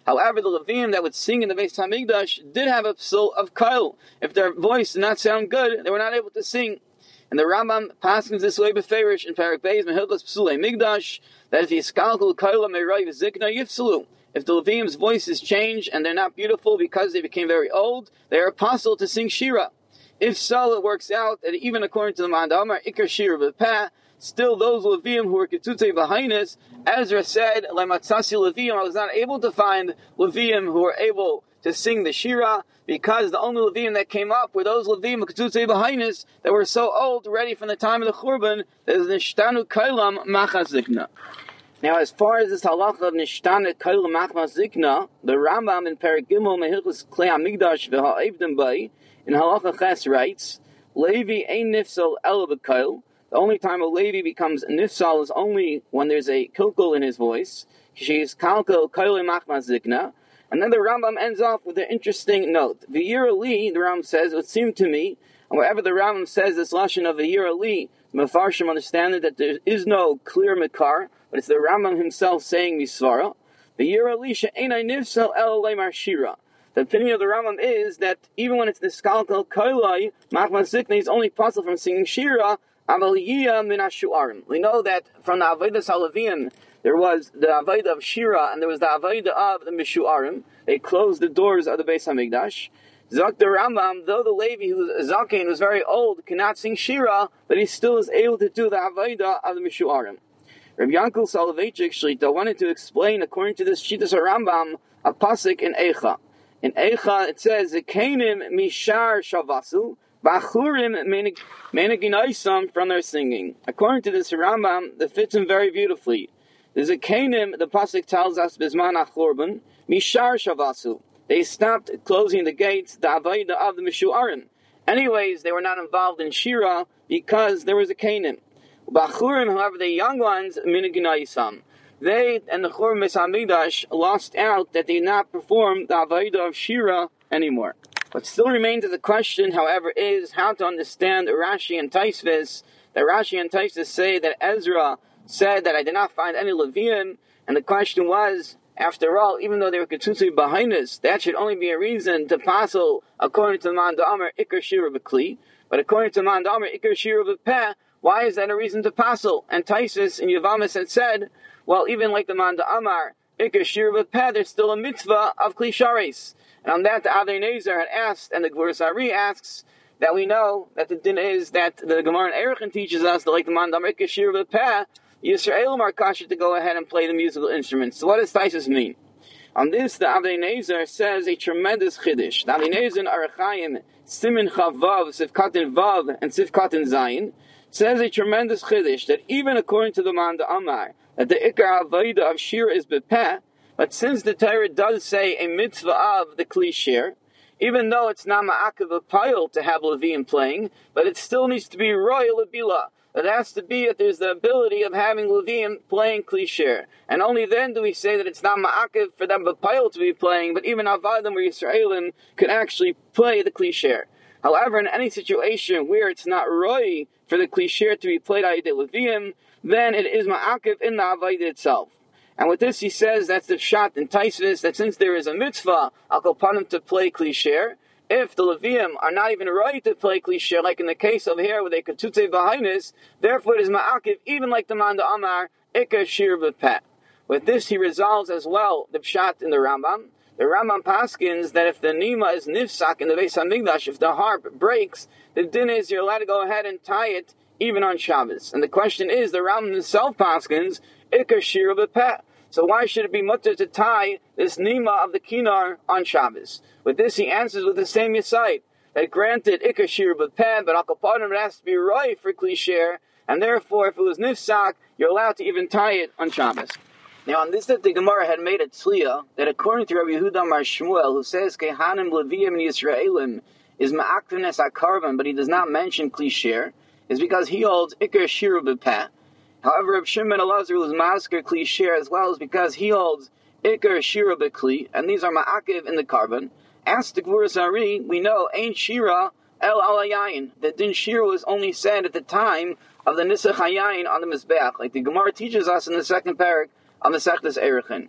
However, the Levim that would sing in the Beis Hamikdash did have a psul of kail. If their voice did not sound good, they were not able to sing. And the Rambam passes this way beferish in Parak Beis Mehilchos Psulei Migdash that if yiskalkul kaila meray v'zikna yifsulu, if the Levim's voices change and they're not beautiful because they became very old, they are apostle to sing shira. If so, it works out that even according to the Mandamar Ikar Shira B'Peh, still those Levim who were Ketutei B'Hainis, Ezra said, Lematzasi Levim, I was not able to find Levim who were able to sing the Shira, because the only Levim that came up were those Levim Ketutei B'Hainis that were so old, ready from the time of the Churban, that is Nishtanu Kailam Machas Zikna. Now, as far as this halacha of Nishtanu Kailam Machas Zikna, the Rambam in Perek Gimel Mehilchos Klei HaMikdash V'Ha'evdim Bai, in Halacha Ches writes, Levi ein nifsal el b'kail. The only time a Levi becomes nifsal is only when there's a kilkul in his voice. She is kalkul kail machmas zikna. And then the Rambam ends off with an interesting note. V'yira li, the Rambam says, it would seem to me, and wherever the Rambam says this lashon of V'yira li, the Mefarshim understand that there is no clear mikar, but it's the Rambam himself saying misvara. V'yira li she'enai nifsal el leimar shira. The opinion of the Rambam is that even when it's the skalkal kailai, machmas zikna is only possible from singing shira, avaliyah min hashuarim. We know that from the Avodah Salavim, there was the Avodah of shira, and there was the Avodah of the mishuarim. They closed the doors of the Beis Hamikdash. Zok the Rambam, though the Levi who was zaken was very old, cannot sing shira, but he still is able to do the Avodah of the mishuarim. Rabbi Yankel Soloveitchik Shlita wanted to explain, according to this Shitas Rambam, a pasuk in Eicha. In Eicha, it says, "Zekeinim mishar shavasu, bachurim meneginaisam," from their singing. According to this Rambam, that fits him very beautifully. The Zekeinim, the pasuk tells us, bisman achorban mishar shavasu. They stopped closing the gates, the avodah of the mishuarim. Anyways, they were not involved in shira because there was a Keinim. Bachurim, however, the young ones, meneginaisam. They and the Chur Beis Hamikdash lost out that they did not perform the Avodah of Shira anymore. What still remains as a question, however, is how to understand Rashi and Taisvis. That Rashi and Taisvis say that Ezra said that I did not find any Levian, and the question was, after all, even though they were Ketutei B'Hainis, that should only be a reason to passel according to the Man Da'amar Ikar Shira B'Kli, but according to the Man Da'amar Ikar Shira B'Peh, why is that a reason to passel? And Taisvis in Yavamis had said, well, even like the Man Da'amar Ikar Shira B'Peh, there's still a mitzvah of Kli Shares. And on that, the Avnei Nezer had asked, and the Gvuras Ari asks, that we know that the din is that the Gemara in Erechin teaches us that like the Man Da'amar Ikar Shira B'Peh, Yisraelim are kasher to go ahead and play the musical instruments. So what does Taisus mean? On this, the Avnei Nezer says a tremendous chiddush. The Avnei Nezer in Arachayim, Simin Chav Vav, Sifkatin Vav, and Sifkatin Zayin, says a tremendous chiddush that even according to the Man Da'amar, that the Ikar Avodah of Shir is B'Peh, but since the Torah does say a mitzvah of the Kli Shir, even though it's not Ma'akav Apayil to have Levim playing, but it still needs to be Royal Abila. It has to be that there's the ability of having Levim playing Kli Shir. And only then do we say that it's not Ma'akav for them B'Payil to be playing, but even Avadim or Yisraelim could actually play the Kli Shir. However, in any situation where it's not Roy for the Kli Shir to be played by the Levim, then it is Ma'akav in the Avodah itself. And with this he says that's the shot in Taisvis, that since there is a mitzvah, I'll go upon him to play Kli Shir. If the Levim are not even right to play Kli Shir, like in the case of here where they could Ketutei B'Hainis, therefore it is Ma'akiv, even like the Man Da'amar, Ikar Shir B'Peh. With this he resolves as well the pshat in the Rambam. The Rambam paskins that if the Nima is nifsak in the Beis Hamikdash, if the harp breaks, the din is you're allowed to go ahead and tie it even on Shabbos. And the question is, the Rambam himself paskins, Ikar Shir B'Peh. So why should it be mutter to tie this Nima of the Kinar on Shabbos? With this he answers with the same Yisayt, that granted Ikar Shir B'Peh, but Akapanim it has to be right for Kli Shir, and therefore if it was Nifsak, you're allowed to even tie it on Shabbos. Now on this that the Gemara had made a tzliya, that according to Rabbi Yehuda Mar Shmuel, who says Kehanim Leviyim and Yisraelim is Ma'akvines HaKarban, but he does not mention Kli Shir, is because he holds Ikar Shir B'Peh. However, Reb Shimon Elazar was masker Kli Shir as well, is because he holds Ikar Shira B'Kli, and these are Ma'akiv in the carbon. As the Gvuras Ari, we know Ein Shira El Alayayin. That Din Shira was only said at the time of the Nisach Hayayin on the Mizbeach, like the Gemara teaches us in the second parak of Masechtas Erechin.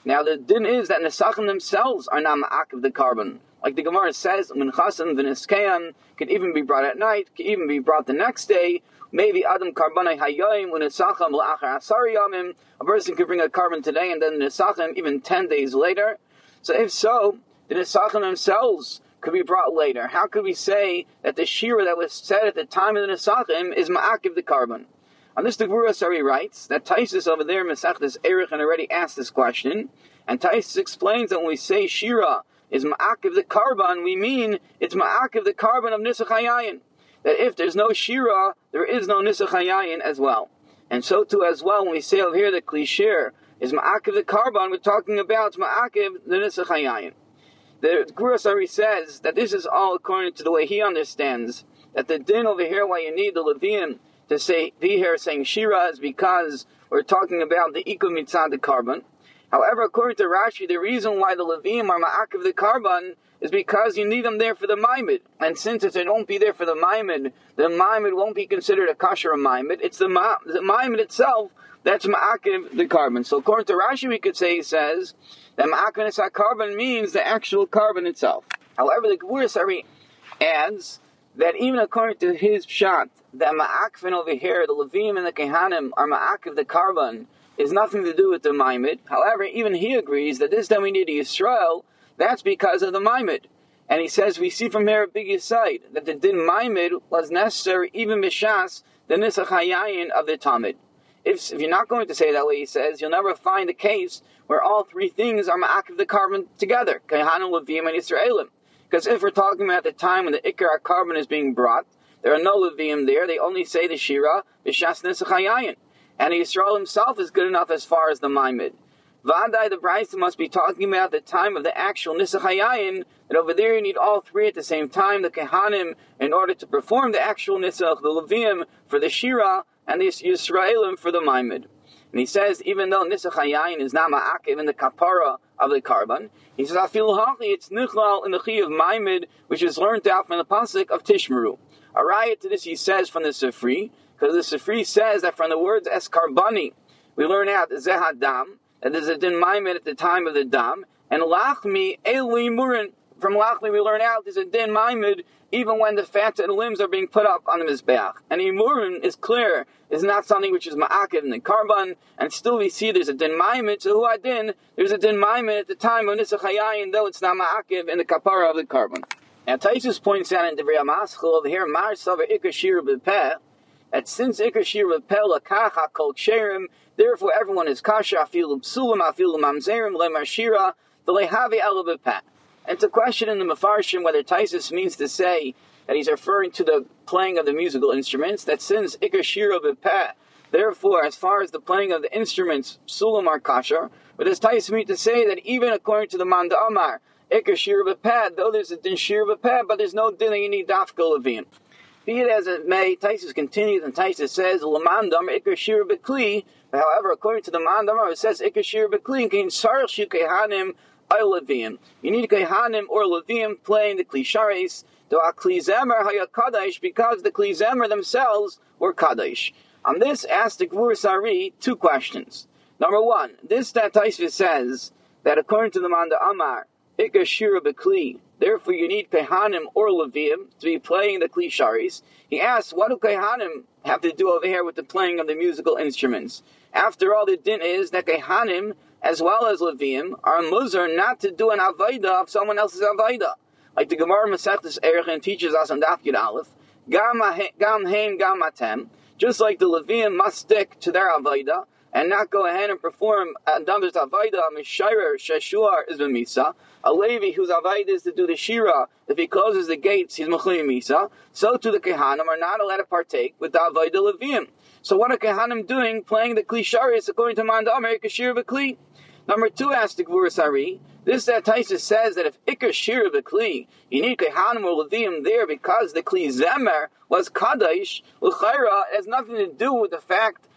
Now the din is that Nesachim themselves are not ma'akiv the carbon. Like the Gemara says, Minchasim v'niskeyan can even be brought at night, can even be brought the next day. Maybe Adam Karbanai Hayoim when Nesachim la'achar asar yamim. A person could bring a carbon today and then Nesachim even ten days later. So if so, the Nesachim themselves could be brought later. How could we say that the shira that was said at the time of the Nesachim is ma'akiv the carbon? On this, the Gvura Sari writes that Taisus over there, Mesachtes Erech, and already asked this question. And Taisus explains that when we say shira is ma'akiv the carbon, we mean it's ma'akiv the carbon of Nisach Hayayin. That if there's no shira, there is no Nisach Hayayin as well. And so too as well, when we say over here that Klishir is ma'akiv the carbon, we're talking about ma'akiv the Nisach Hayayin. The Gvura Sari says that this is all according to the way he understands, that the din over here, why you need the Levium to say, be here saying shira is because we're talking about the ikum mitzad the carbon. However, according to Rashi, the reason why the Levim are ma'akiv the carbon is because you need them there for the maimed. And since if they don't be there for the maimed, the maimed won't be considered a kasher maimed. It's the, ma- the maimed itself that's ma'akiv the carbon. So according to Rashi, we could say, he says, that ma'akiv the carbon means the actual carbon itself. However, the Gvura Sari adds that even according to his pshat, that ma'akvin over here, the Levim and the Kehanim are ma'akiv the carbon, is nothing to do with the Maimed. However, even he agrees that this time we need Yisrael, that's because of the Maimed. And he says, we see from here a big aside, that the din Maimed was necessary even b'shas, the Nisach Hayayin of the Talmud. If, if you're not going to say that way, he says, you'll never find a case where all three things are ma'akiv the carbon together, Kehanim, Levim, and Yisraelim. Because if we're talking about the time when the Ikar carbon is being brought, there are no Levium there, they only say the Shira, B'shas Nisach Hayayin. And Yisrael himself is good enough as far as the Maimed. Vadai, the Brisa must be talking about the time of the actual Nisach Hayayin, and over there you need all three at the same time, the Kehanim, in order to perform the actual Nisach, the Levium for the Shira, and the Yisraelim for the Maimed. And he says, even though Nisach Hayayin is not ma'akiv in the kapara of the carbon, he says, Afil Hachi, it's nichlal in the Chi of Maimed, which is learned out from the pasuk of Tishmeru. A riot to this he says from the Sifri, because the Sifri says that from the words Eskarbani, we learn out Zehadam, that there's a din Maimed at the time of the Dam, and Lachmi Eli Murin, from Lachmi we learn out there's a din Maimed even when the fats and limbs are being put up on the Mizbeach. And Imurin is clear, is not something which is ma'akiv in the carbon, and still we see there's a din Maimed, so who din, there's a din Maimed at the time of Nisach Hayayin, though it's not ma'akiv in the kapara of the carbon. Now Taisus points out in the Devrei HaMaschil over here, Mar Savar Ikar Shir B'Peh, that since Ikar Shir B'Peh L'Kacha Kol Ksherim, therefore everyone is kasha, afilu psulim, afilu mamzerim, lemar shira, the lehavi ela B'Peh. And it's a question in the Mefarshim whether Taisus means to say that he's referring to the playing of the musical instruments, that since Ikar Shira B'Peh, therefore as far as the playing of the instruments, psulim are kasher, but does Taisus mean to say that even according to the Manda Amar, Ikar Shira B'Peh, though there's a din Shira B'Peh, but there's no din that you need dafka levin. Be it as it may, Taisus continues, and Taisus says, L'mandam Ikar Shira B'Kli. However, according to the Mandam, it says Ikar Shira B'Kli, Kein Sarach Shu Kehanim Ay Leviim. You need Kehanim or Leviim playing the Kli Sharis, to a Kli Zemer Haya Kadesh, because the Kli Zemer themselves were Kadesh. On this, asked the Gvura Sari two questions. Number one, this that Taisus says that according to the Manda Amar, Ikar Shira B'Kli, therefore you need Kehanim or Leviim to be playing the Kli Sharis. He asks, what do Kehanim have to do over here with the playing of the musical instruments? After all, the din is that Kehanim, as well as Leviim, are muzar not to do an Avaida of someone else's Avaida. Like the Gemara Masechtas Erechin teaches us on Daf Yud Aleph, Gam Haim Gam Atem, just like the Leviim must stick to their Avaida, and not go ahead and perform Adam's Avaida, Mishayer, Sheshuar is Misa. A Levi whose Avaida is to do the Shira, if he closes the gates, he's Mechli Misa. So too the Kehanim are not allowed to partake with the Avaida Leviim. So what are Kehanim doing, playing the Kli Sharis according to Manda Amar, Ikar Shira B'Kli? Number two, asked the Gvura Sari, this that Taisus says that if Ikar Shira B'Kli, you need Kehanim or Leviim there because the Kli Zemer was Kadesh, L'chaira, it has nothing to do with the fact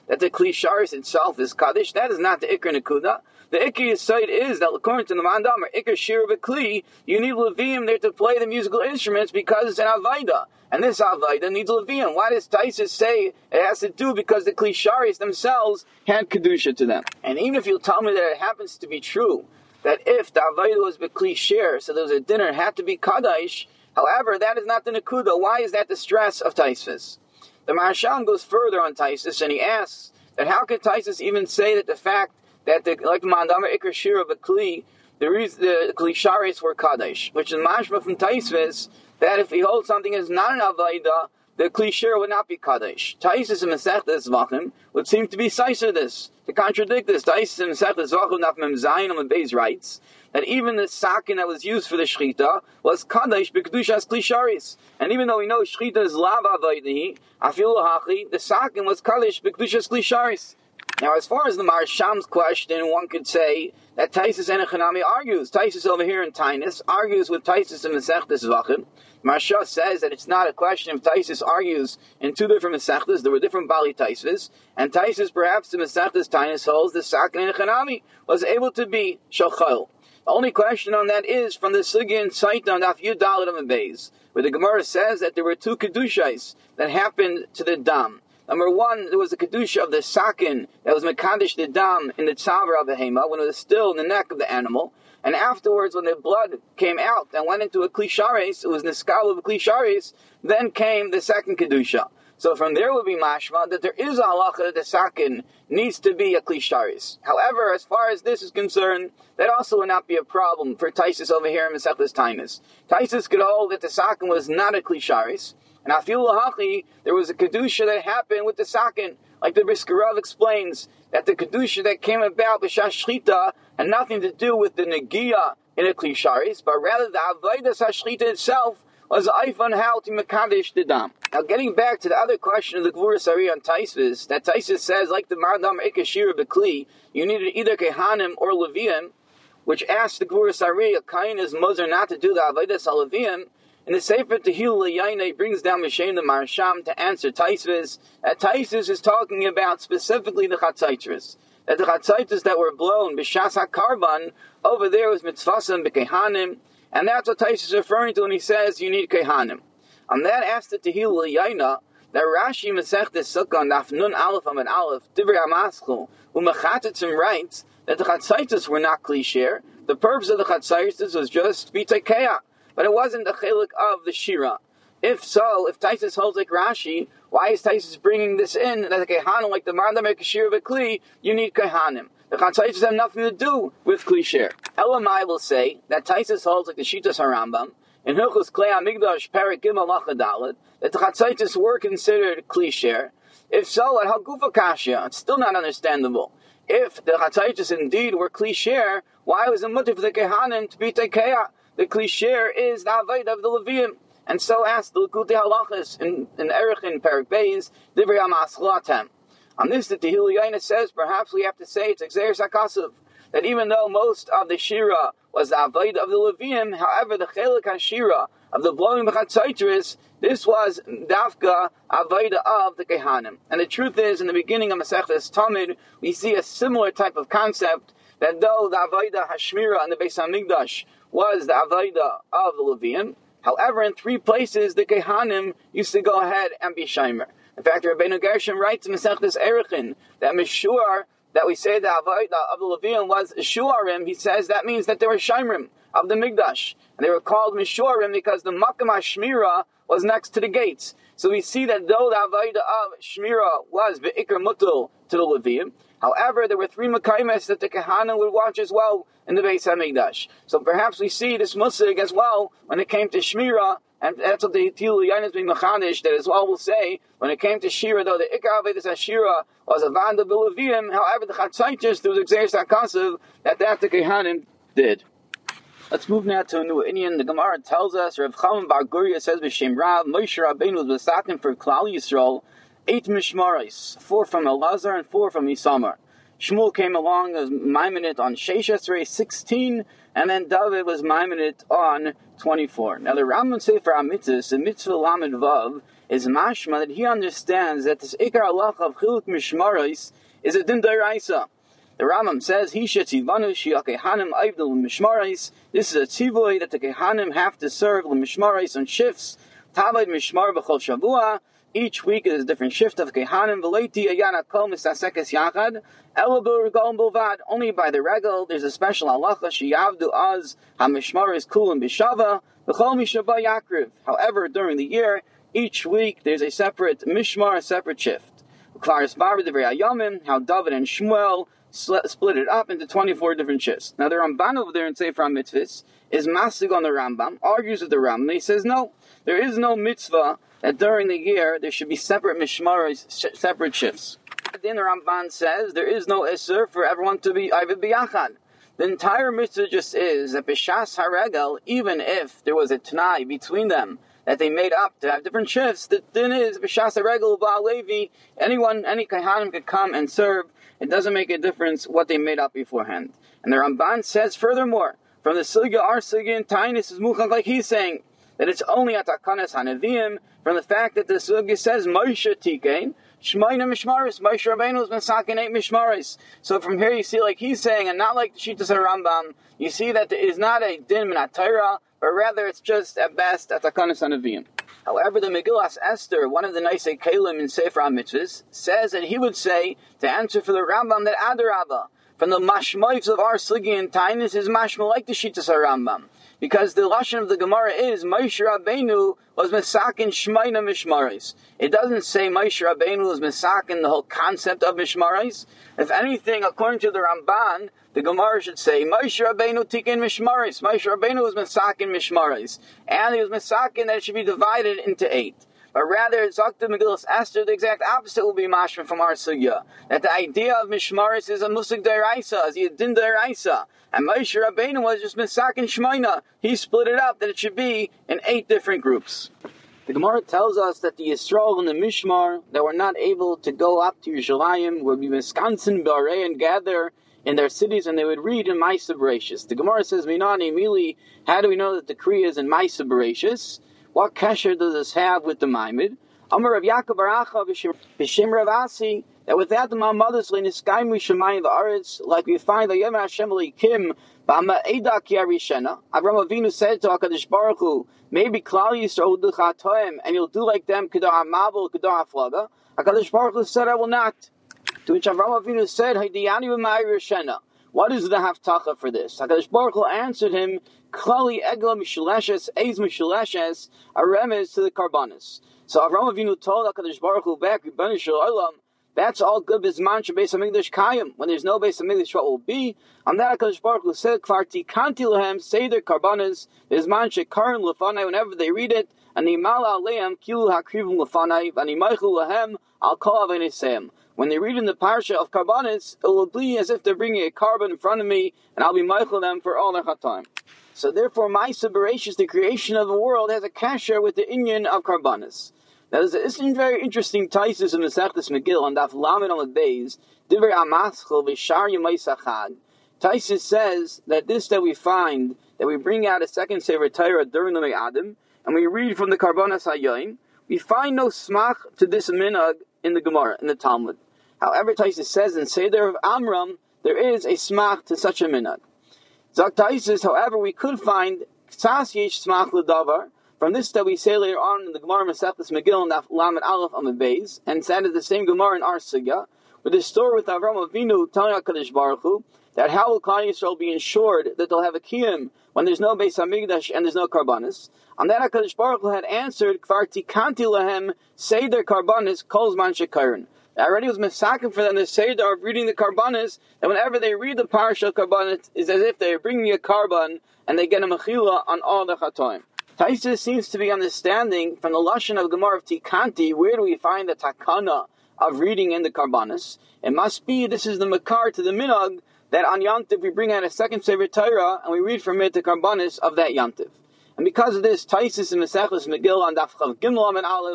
that the Kli Sharis itself is Kaddish. That is not the Ikr Nekuda. The Ikr Yisayid is that according to the Mandam or Ikr Shir B'Kli, you need Levium there to play the musical instruments because it's an Avaida. And this Avaida needs Levium. Why does Taisus say it has to do because the Kli Sharis themselves had Kedusha to them? And even if you'll tell me that it happens to be true, that if the Avaida was B'Kli Shir, so there was a dinner, it had to be Kaddish, however, that is not the Nekuda. Why is that the stress of Taisus? The Maharsham goes further on Taisus and he asks that how can Taisus even say that the fact that the, like the Mandamar Ikar Shira B'Kli, the reason the Kli Sharis were Kaddish, which is mashma from Taisus that if he holds something as not an Avaida, the Kli Shira would not be Kaddish. Taisus in Masechtas Zvachim would seem to be Saisa this, to contradict this. Taisus in Masechtas Zvachim Naf Mem Zayin on the Beis writes that even the sakin that was used for the Shechita was Kaddish B'Kedushas Kli Sharis. And even though we know Shechita is Lav Avaidahi, Afil Hachi, the sakin was Kaddish B'Kedushas Kli Sharis. Now, as far as the Maharsham's question, one could say that Taisus and Echanami argues. Taisus over here in Tainus argues with Taisus in Masechtas Zvachim. Maharsha says that it's not a question if Taisus argues in two different Masechtas. There were different Bali Taisus. And Taisus, perhaps in Masechtas Tainus, holds the Sakin and Echanami was able to be Shachal. The only question on that is from the Sugya in Saita on Daf Yud Dalet on the Beis, where the Gemara says that there were two Kedushais that happened to the Dam. Number one, there was a Kedusha of the Sakin that was Mekadosh the Dam in the Tzavra of the Hema, when it was still in the neck of the animal. And afterwards, when the blood came out and went into a Kli Sharis, it was Niskal of a Kli Sharis, then came the second Kedusha. So from there would be mashma that there is a halacha that the sakin needs to be a Kli Sharis. However, as far as this is concerned, that also would not be a problem for Taisus over here in Masechtas Tainus. Taisus could hold that the sakin was not a Kli Sharis, and Afil Lahachi, there was a Kedusha that happened with the sakin. Like the Brisker Rav explains, that the Kedusha that came about with Shashchita had nothing to do with the Negiah in a Kli Sharis, but rather the Avodas HaShchita itself was Eifon how to Mekadosh the Dam. Now getting back to the other question of the Gvuras Ari on Taisus, that Taisus says, like the Mardam Ikashira B'Kli, you needed either Kehanim or Levium, which asks the Gvuras Ari, a Kain is Moser not to do the Avodas HaLevium. In the Sefer Tehillah L'Yaynei brings down Mishem the Maharsham to answer Taisus, that Taisus is talking about specifically the Chatzaitres. That the Chatzaitres that were blown, B'Shas HaKarban, over there was Mitzvasim B'Kehanim, and that's what Taisus is referring to when he says you need Kehanim. On that asked the Tehillah L'Yaynei, that Rashi Masechtes Sukkah on Daf Nun Aleph Amud Aleph, Divrei HaMaschil, U'Mechatzitzim writes that the Chatzaitres were not Klisher. The purpose of the Chatzaitres was just B'Tekeah, but it wasn't the chelik of the Shira. If so, if Taisus holds like Rashi, why is Taisus bringing this in, that the Kehanim, like the Mardam Ekashir B'Kli, you need Kehanim? The Chatzaitis have nothing to do with Kli Sher. Elamai will say that Taisus holds like the Shitas HaRambam, in Hilchos Klei HaMikdash Perek Gimel Lacha Dalet, that the Chatzaitis were considered Kli Sher. If so, at Hagufa Kashya, it's still not understandable. If the Chatzaitis indeed were Kli Sher, why was it mutter for the Kehanim to be Tekeah? The Kli Sher is the Avodah of the Levium. And so asked the Likutei Halachas in, in Erech in Perek Beis, Divrei HaMaschil. On this, the Tehillah L'Yaynei says, perhaps we have to say it's Exeris HaKasav, that even though most of the Shira was the Avodah of the Levium, however, the Chelik HaShira of the blowing B'Chatzaitres, this was Dafka Avodah of the Kehanim. And the truth is, in the beginning of Masechtas Tamid, we see a similar type of concept, that though the Avodah HaShmira and the Beis HaMikdash was the Avodah of the Levium, however, in three places, the Kehanim used to go ahead and be Shaimer. In fact, Rabbeinu Gershom writes in Masechtas Erechin that Meshur, that we say the Avodah of the Levium was Shuarim, he says that means that they were Shaimrim of the Migdash. And they were called Meshuarim because the Makam HaShmira was next to the gates. So we see that though the Avodah of Shmira was Be'ikr Mutul to the Levium, however, there were three Mekaymes that the Kehanim would watch as well in the Beis HaMikdash. So perhaps we see this Musig as well when it came to Shmira, and that's what the Tehillah L'Yaynei is being Mechanish, that as well will say, when it came to Shira, though the Ikar Avodas HaShira was a Vanda B'Levium, however, the Chatzaitis, there was Exeris HaKasav, that that the Kehanim did. Let's move now to a new Indian. The Gemara tells us, Rav Chaim Bar Guria says, B'Shem Rav, Moshe Rabbeinu was Besatim for Klal Yisrael, eight Mishmaris, four from Elazar and four from Isamar. Shmuel came along as Maimonid on Sheish Esrei sixteen, and then David was maimed on twenty-four. Now the Rambam Sefer HaMitzvos, the Mitzvah Lamed Vav, is mashma that he understands that this Ikar Halacha of Chiluk Mishmaros is a din d'oraisa. The Rambam says, he shetzivanu shia kehanim aivdel mishmaros. This is a tzivoy that the kehanim have to serve l'mishmaros on shifts. Tavad mishmar b'chol shavua. Each week is a different shift of kehanim. V'leiti ayana kol misasekes yachad. Elabur gol bilvad. Only by the regal. There's a special halacha sheyavdu az hamishmaros kulim b'shava v'chol mishaba yakriv. However, during the year, each week there's a separate mishmar, a separate shift. Klaris bar divrei hayamim. How David and Shmuel split it up into twenty-four different shifts. Now the Ramban over there in Sefer HaMitzvos is masig on the Rambam, argues with the Rambam. He says no, there is no mitzvah that during the year there should be separate mishmaros, sh- separate shifts. Then the Ramban says there is no isur for everyone to be Ived B'yachad. The entire mitzvah just is that b'shas haregel, even if there was a t'nai between them that they made up to have different shifts, the din is b'shas haregel ba'al levi, anyone, any kahanim could come and serve. It doesn't make a difference what they made up beforehand. And the Ramban says furthermore, from the Sugya, our Sugya and Tainus is Muchak, like he's saying, that it's only at Takanas HaNeviim, from the fact that the Sugya says, Moshe Tikein, Shmayna Mishmaris, Moshe Rabbeinu is Masakin eight Mishmaris. So from here you see, like he's saying, and not like the Shittas HaRambam, you see that it is not a din min Torah, but rather it's just at best at Takanas HaNeviim. However, the Megillas Esther, one of the Naisei Kalim in Sefer HaMitzvos, says that he would say, to answer for the Rambam, that Adarabba, from the mashmoifs of our Sugi and Tainus, is mashma like the Shittas HaRambam. Because the Lashon of the Gemara is, Moshe Rabbeinu was Mesakin Shmayna Mishmaris. It doesn't say Moshe Rabbeinu was Mesakin the whole concept of Mishmaris. If anything, according to the Ramban, the Gemara should say, Moshe Rabbeinu Tikin Mishmaris. Moshe Rabbeinu was Mesakin Mishmaris. And he was Mesakin that it should be divided into eight. But rather, Zakta Megillas Esther, the exact opposite will be mashma from our sugya. That the idea of Mishmaris is a musik deraisa, is a din deraisa. And Moshe Rabbeinu was just Mesakin Shmayna. He split it up, that it should be in eight different groups. The Gemara tells us that the Yisrael and the Mishmar that were not able to go up to Yerushalayim would be Wisconsin, Barei, and gather in their cities, and they would read in Maisa Bereshis. The Gemara says, Minani Mili, how do we know that the Kriya is in Maisa Bereshis? What kasher does this have with the Maimid? Amar Rav Yaakov Baracha B'Shem Rav Asi, that without the Ma'amadas Le'niskayim Shemayim V'aretz, like we find the Yom Hashem Elikim B'Ama Eidak Yarishena. Avraham Avinu said to HaKadosh Baruch Hu, maybe Klal Yisrael will do Chatoim, and you'll do like them Kedar HaMavel, Kedar HaFlaga. HaKadosh Baruch Hu said, I will not. To which Avraham Avinu said, Haydiyani V'Ma'ir Yishena. What is the haftacha for this? HaKadosh Baruch Hu answered him, Klali Egla Mishuleshes, Eiz Mishuleshes, a remez to the Karbanis. So Avraham Avinu told HaKadosh Baruch Hu back, Rebbeinu Shel Olam, that's all good Bisman Beis HaMikdash Kayim. When there's no Beis HaMikdash, what will be? On that HaKadosh Baruch Hu said, Kvarti Kanti Lehem, say their Karbanis, Bisman Shekarim Lefanai, whenever they read it, and Nimala Aleim, Kilu Hakrivim Lefanai, Vanimaychu Lehem, Al Kol Aveneseim. When they read in the parsha of Karbanis, it will be as if they're bringing a carbon in front of me, and I'll be meichel them for all their chataim. So therefore, Maisa Bereshis, the creation of the world, has a kasher with the inyan of Karbanis. Now there's this very interesting taisus in the Masechtas Megillah on Daf Lamed on the Beis, Divrei Amaschel V'Shar Yemei Sachad. Taisus says that this that we find, that we bring out a second Sefer Torah during the Me'adim, and we read from the Karbanas Hayoim, we find no smach to this minhag in the Gemara, in the Talmud. However, Taisus says in Seder of Amram, there is a smach to such a minhag. Zak Taisus, however, we could find Ksas Yesh Smach L'Davar, from this that we say later on in the Gemara Masechtas Megillah and Lamed Aleph on the Beis, and it's added the same Gemara in our Sugya, with the story with Avraham Avinu telling HaKadosh Baruch Hu, that how will Klal Yisrael be ensured that they'll have a kiyum when there's no Beis HaMikdash and there's no Karbanis? On that HaKadosh Baruch Hu had answered, Kvarti Kanti Lehem, say their Karbanis, Kol Zman Shekarin. Already was misakim for them to say they are reading the Karbanis, that whenever they read the Parsha Karbanis, it's as if they are bringing a Karban, and they get a Mechila on all the Chatoim. Taisus seems to be understanding from the Lashon of Gemara of Tikanti, where do we find the Takana of reading in the Karbanis? It must be, this is the Makar to the Minhag, that on Yantiv we bring out a second Sefer Torah, and we read from it the Karbanis of that Yantiv. And because of this, Taisus in Masechtas Megillah on Daf Chav Gimel and Aleph,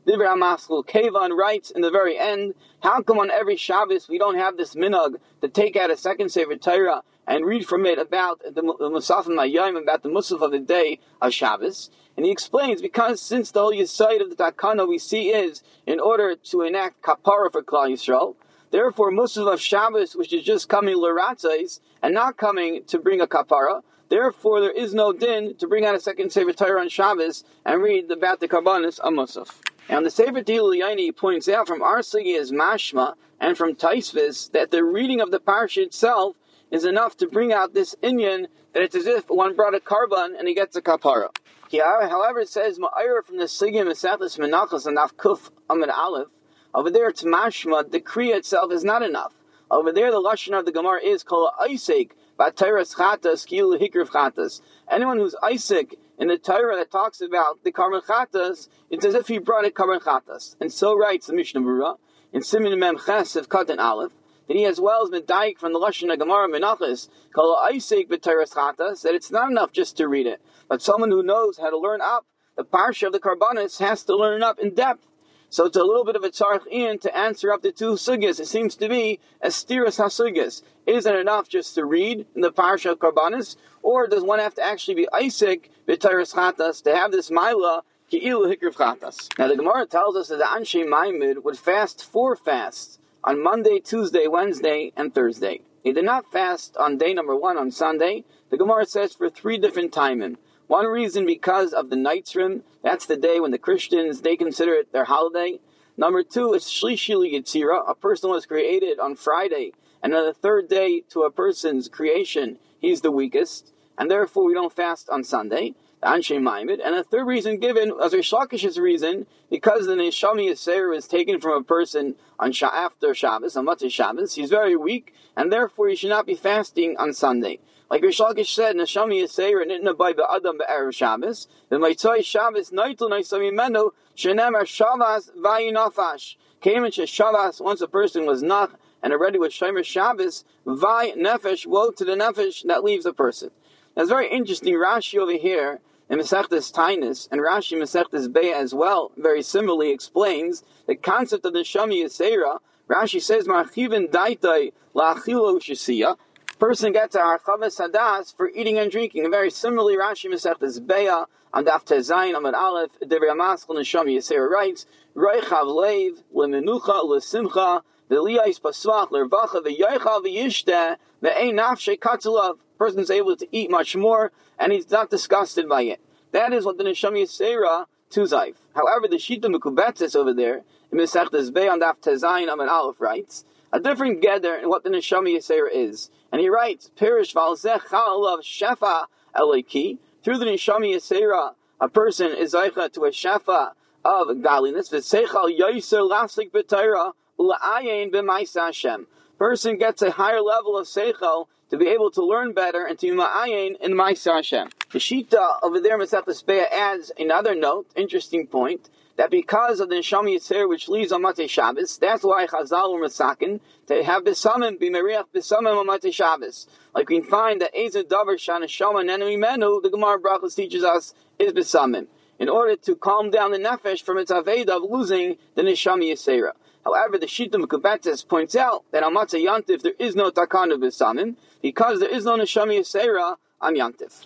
Divrei HaMaschil Kevan writes in the very end, how come on every Shabbos we don't have this minhag to take out a second Sefer Torah and read from it about the, the Musafim HaYom, about the Musaf of the day of Shabbos? And he explains, because since the whole Yesod of the Takana we see is in order to enact Kapara for Klal Yisrael, therefore Musaf of Shabbos, which is just coming l'ratzais and not coming to bring a Kapara, therefore there is no din to bring out a second Sefer Torah on Shabbos and read about the Karbanis of Musaf. And the Sefer Tehillah Yaini points out from our Sigi as Mashma and from Taisvis that the reading of the parsha itself is enough to bring out this inyan that it's as if one brought a karban and he gets a kapara. He, however, it says Ma'ira from the Sigi Mesachlis Menachos and Af Kuf Amid Aleph. Over there it's Mashma. The Kriya itself is not enough. Over there the lashon of the Gemara is Kol Isaac B'Teiras Chatas Kilu Hikrav Chatas. Anyone who's Isaac in the Torah that talks about the Karban Chatas, it's as if he brought a Karban Chatas. And so writes the Mishnah Berurah in Siman Mem Ches of Katan Aleph, that he as well as Medaik from the Lashon of Gemara Menachos, Kol Isaac B'Teiras Chatas, that it's not enough just to read it, but someone who knows how to learn up the Parsha of the Karbanis has to learn up in depth. So it's a little bit of a tzarich in to answer up the two sugyas. It seems to be a stiras hasugyas. Is it enough just to read in the parsha of Karbanis, or does one have to actually be Isaac b'Teiras Chatas to have this Maila ki'ilu hikrav Chatas? Now the Gemara tells us that the Anshe Maimid would fast four fasts on Monday, Tuesday, Wednesday, and Thursday. He did not fast on day number one on Sunday. The Gemara says for three different timing. One reason because of the Nitzrim, that's the day when the Christians, they consider it their holiday. Number two, it's Shlishi Yitzira, a person was created on Friday, and on the third day to a person's creation, he's the weakest, and therefore we don't fast on Sunday, the Anshe Maimid. And the third reason given, as Rish Lakish's reason, because the Neshama Yisera is taken from a person on Sh- after Shabbos, on Motzei Shabbos, he's very weak, and therefore he should not be fasting on Sunday. Like Rish Lakish said, Neshama Yisera nitna by be'adam be'erev Shabbos, the Maitzai Shabbos neitel neisam yimenu shenemar Shabbos vayi nafash. Came in Shabbos, once a person was nach and already with Shomer Shabbos, vayi nefesh, woe to the nefesh that leaves a person. That's very interesting. Rashi over here in Masechtas Tainus and Rashi Masechtas Beya as well, very similarly explains the concept of the Neshama Yisera. Rashi says, Marchivin daitai la'achilo shesiya. Person gets a harchavas hadas for eating and drinking. And very similarly, Rashi Masechtas Beya on Daf Tezayin Amud Aleph, Divrei HaMaschil Neshama Yisera writes, Reichav leiv lemenucha lesimcha v'liyais pasvach l'rvacha v'yaychav v'yishteh v'ein nafshei katzulav. Person is able to eat much more, and he's not disgusted by it. That is what the Neshama Yisera tuzayv. However, the Shita Mekubetzes over there in Masechtas Beya on Daf Tezayin Amud Aleph writes a different gather in what the Neshama Yisera is. And he writes, Pirish valzech chalav shefa eliki. Through the Neshama Yisera, a person is zaycha to a shefa of godliness. V'seichal yoyser lasik b'Torah ula'ayin b'maisa Hashem. Person gets a higher level of seichel to be able to learn better and to be ma'ayin in maisa Hashem. The Shita over there, Masechtas Beya, adds another note, interesting point, that because of the Neshama Yisera which leaves on Motzei Shabbos, that's why Chazal were Masakin to have B'samim, be Meriach B'samim on Motzei Shabbos. Like we can find that Ezer Davar Shana Shama Nenu Imenu, the Gemara Brachos teaches us, is B'samim, in order to calm down the nefesh from its aveda of losing the Neshama Yisera. However, the Shita Mekubetzes points out that on Motzei Yantif there is no Takana B'samim, because there is no Neshama Yisera on Yantif.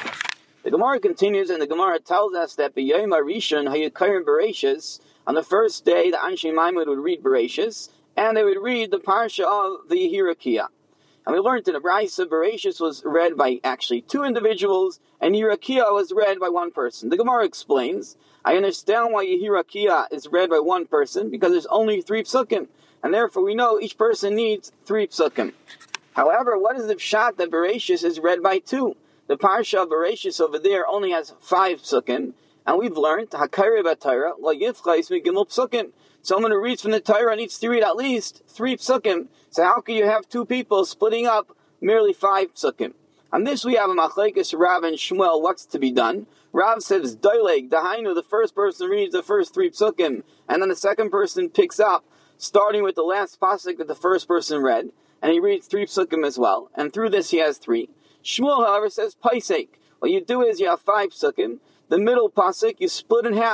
The Gemara continues, and the Gemara tells us that B'yom HaRishon Hayikayim Bereshis, on the first day, the Anshe Maimid would read Bereshis, and they would read the Parsha of the Yehirakiah. And we learned that the Brisa Bereshis was read by actually two individuals, and Yehirakiah was read by one person. The Gemara explains, I understand why Yehirakiah is read by one person, because there's only three psukim, and therefore we know each person needs three psukim. However, what is the pshat that Bereshis is read by two? The Parsha of Bereshis over there only has five psukim, and we've learned Hakari b'Torah lo yifchais migimel psukim. Someone who reads from the Torah needs to read at least three psukim. So how can you have two people splitting up merely five psukim? On this we have a machlekes Rav and Shmuel. What's to be done? Rav says doileg dahainu. The first person reads the first three psukim, and then the second person picks up, starting with the last pasuk that the first person read, and he reads three psukim as well. And through this he has three. Shmuel, however, says paisek. What you do is you have five psukim. The middle pasuk you split in half.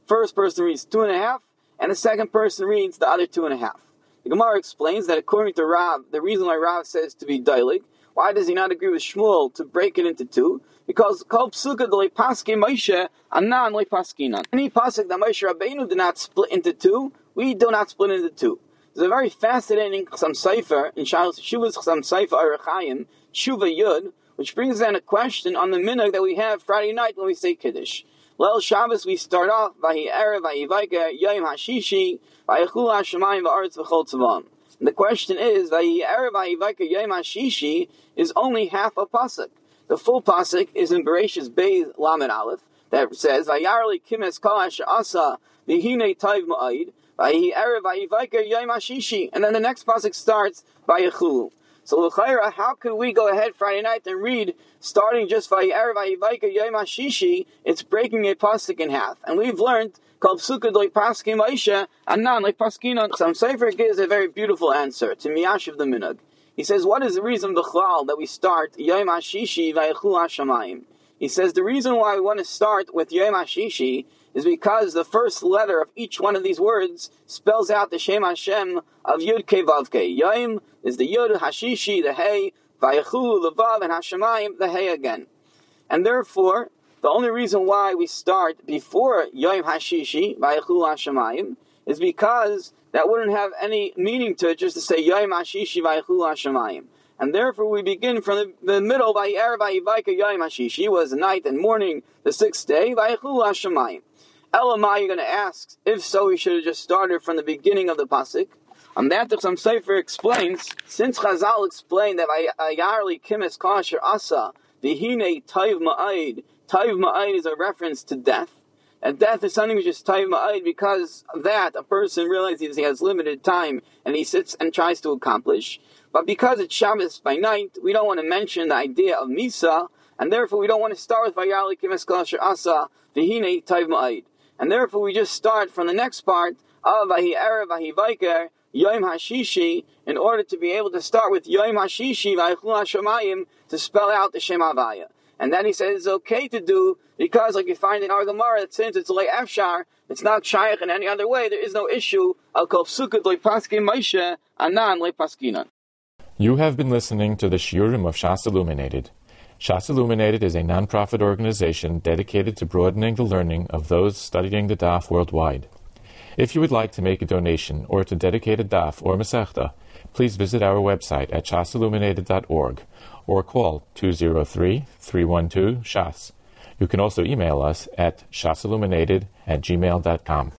first person reads two and a half, and the second person reads the other two and a half. The Gemara explains that according to Rav, the reason why Rav says to be dailig, why does he not agree with Shmuel to break it into two? Because kol psuka de paske Moshe anan le paskinan. Any pasuk that Moshe Rabbeinu did not split into two, we do not split into two. There's a very fascinating Chasam Sofer in Shuvas Chasam Sofer Orach Chaim, Shuva Yud, which brings down a question on the minhag that we have Friday night when we say Kiddush. Leil Shabbos we start off Vahi Erev Vahi Vayker Yom Hashishi Vayichulu Hashemayim Va'aretz V'chol Tzavam. And the question is Vahi Erev Vahi Vayker Yom Hashishi is only half a pasuk. The full pasuk is in Bereshis Beis Lamed Aleph that says Vayarli Kimes Kol Asher Asa V'hinei Tayv Ma'id Vahi Erev Vahi Vayker Yom Hashishi, and then the next pasuk starts Vayichulu. So l'chayra, how could we go ahead Friday night and read starting just Vayerev Vayivayka Yom Hashishi? It's breaking a pasuk in half, and we've learned called Psuka Doi Paskim Aisha Anan like Paskinon. Some Sefer gives a very beautiful answer to Miyashiv the Minhag. He says, what is the reason b'chlal that we start Yom Hashishi Vayichulu Hashamayim? He says the reason why we want to start with Yom Hashishi is because the first letter of each one of these words spells out the Shem Hashem of Yud Kei Vav Kei. Yom is the Yud, Hashishi, the Hey, Vayichulu, the Vav, and Hashemayim, the Hey again. And therefore, the only reason why we start before Yom Hashishi, Vayichulu Hashemayim, is because that wouldn't have any meaning to it just to say Yom Hashishi, Vayichulu Hashemayim. And therefore we begin from the, the middle, Vayerev Vayivayka Yom Hashishi, was night and morning, the sixth day, Vayichulu Hashemayim. Elamai, you're going to ask, if so, we should have just started from the beginning of the pasuk. On that, the Chasam Sofer explains, since Chazal explained that Vayarli Kimes Kol Asher Asa V'hinei Tayv Ma'id, Tayv Ma'id is a reference to death. And death is something which is Tayv Ma'id because of that, a person realizes he has limited time and he sits and tries to accomplish. But because it's Shabbos by night, we don't want to mention the idea of Misa, and therefore we don't want to start with Vayarli Kimes Kol Asher Asa V'hinei Tayv Ma'id. And therefore we just start from the next part of Vahi Erev Vahi Vayker Yom Hashishi in order to be able to start with Yom Hashishi Vayichulu Hashemayim to spell out the Shem Havaya. And then he says it's okay to do because, like you find in our Gemara, that since it's Lei Efshar, it's not Shaykh in any other way, there is no issue of Kol Psuka Lei Paskim Moshe Anan Lei Paskinan. You have been listening to the Shiurim of Shas Illuminated. Shas Illuminated is a non-profit organization dedicated to broadening the learning of those studying the Daf worldwide. If you would like to make a donation or to dedicate a Daf or Masechta, please visit our website at shas illuminated dot org or call two oh three, three one two, S H A S. You can also email us at shasilluminated at gmail dot com.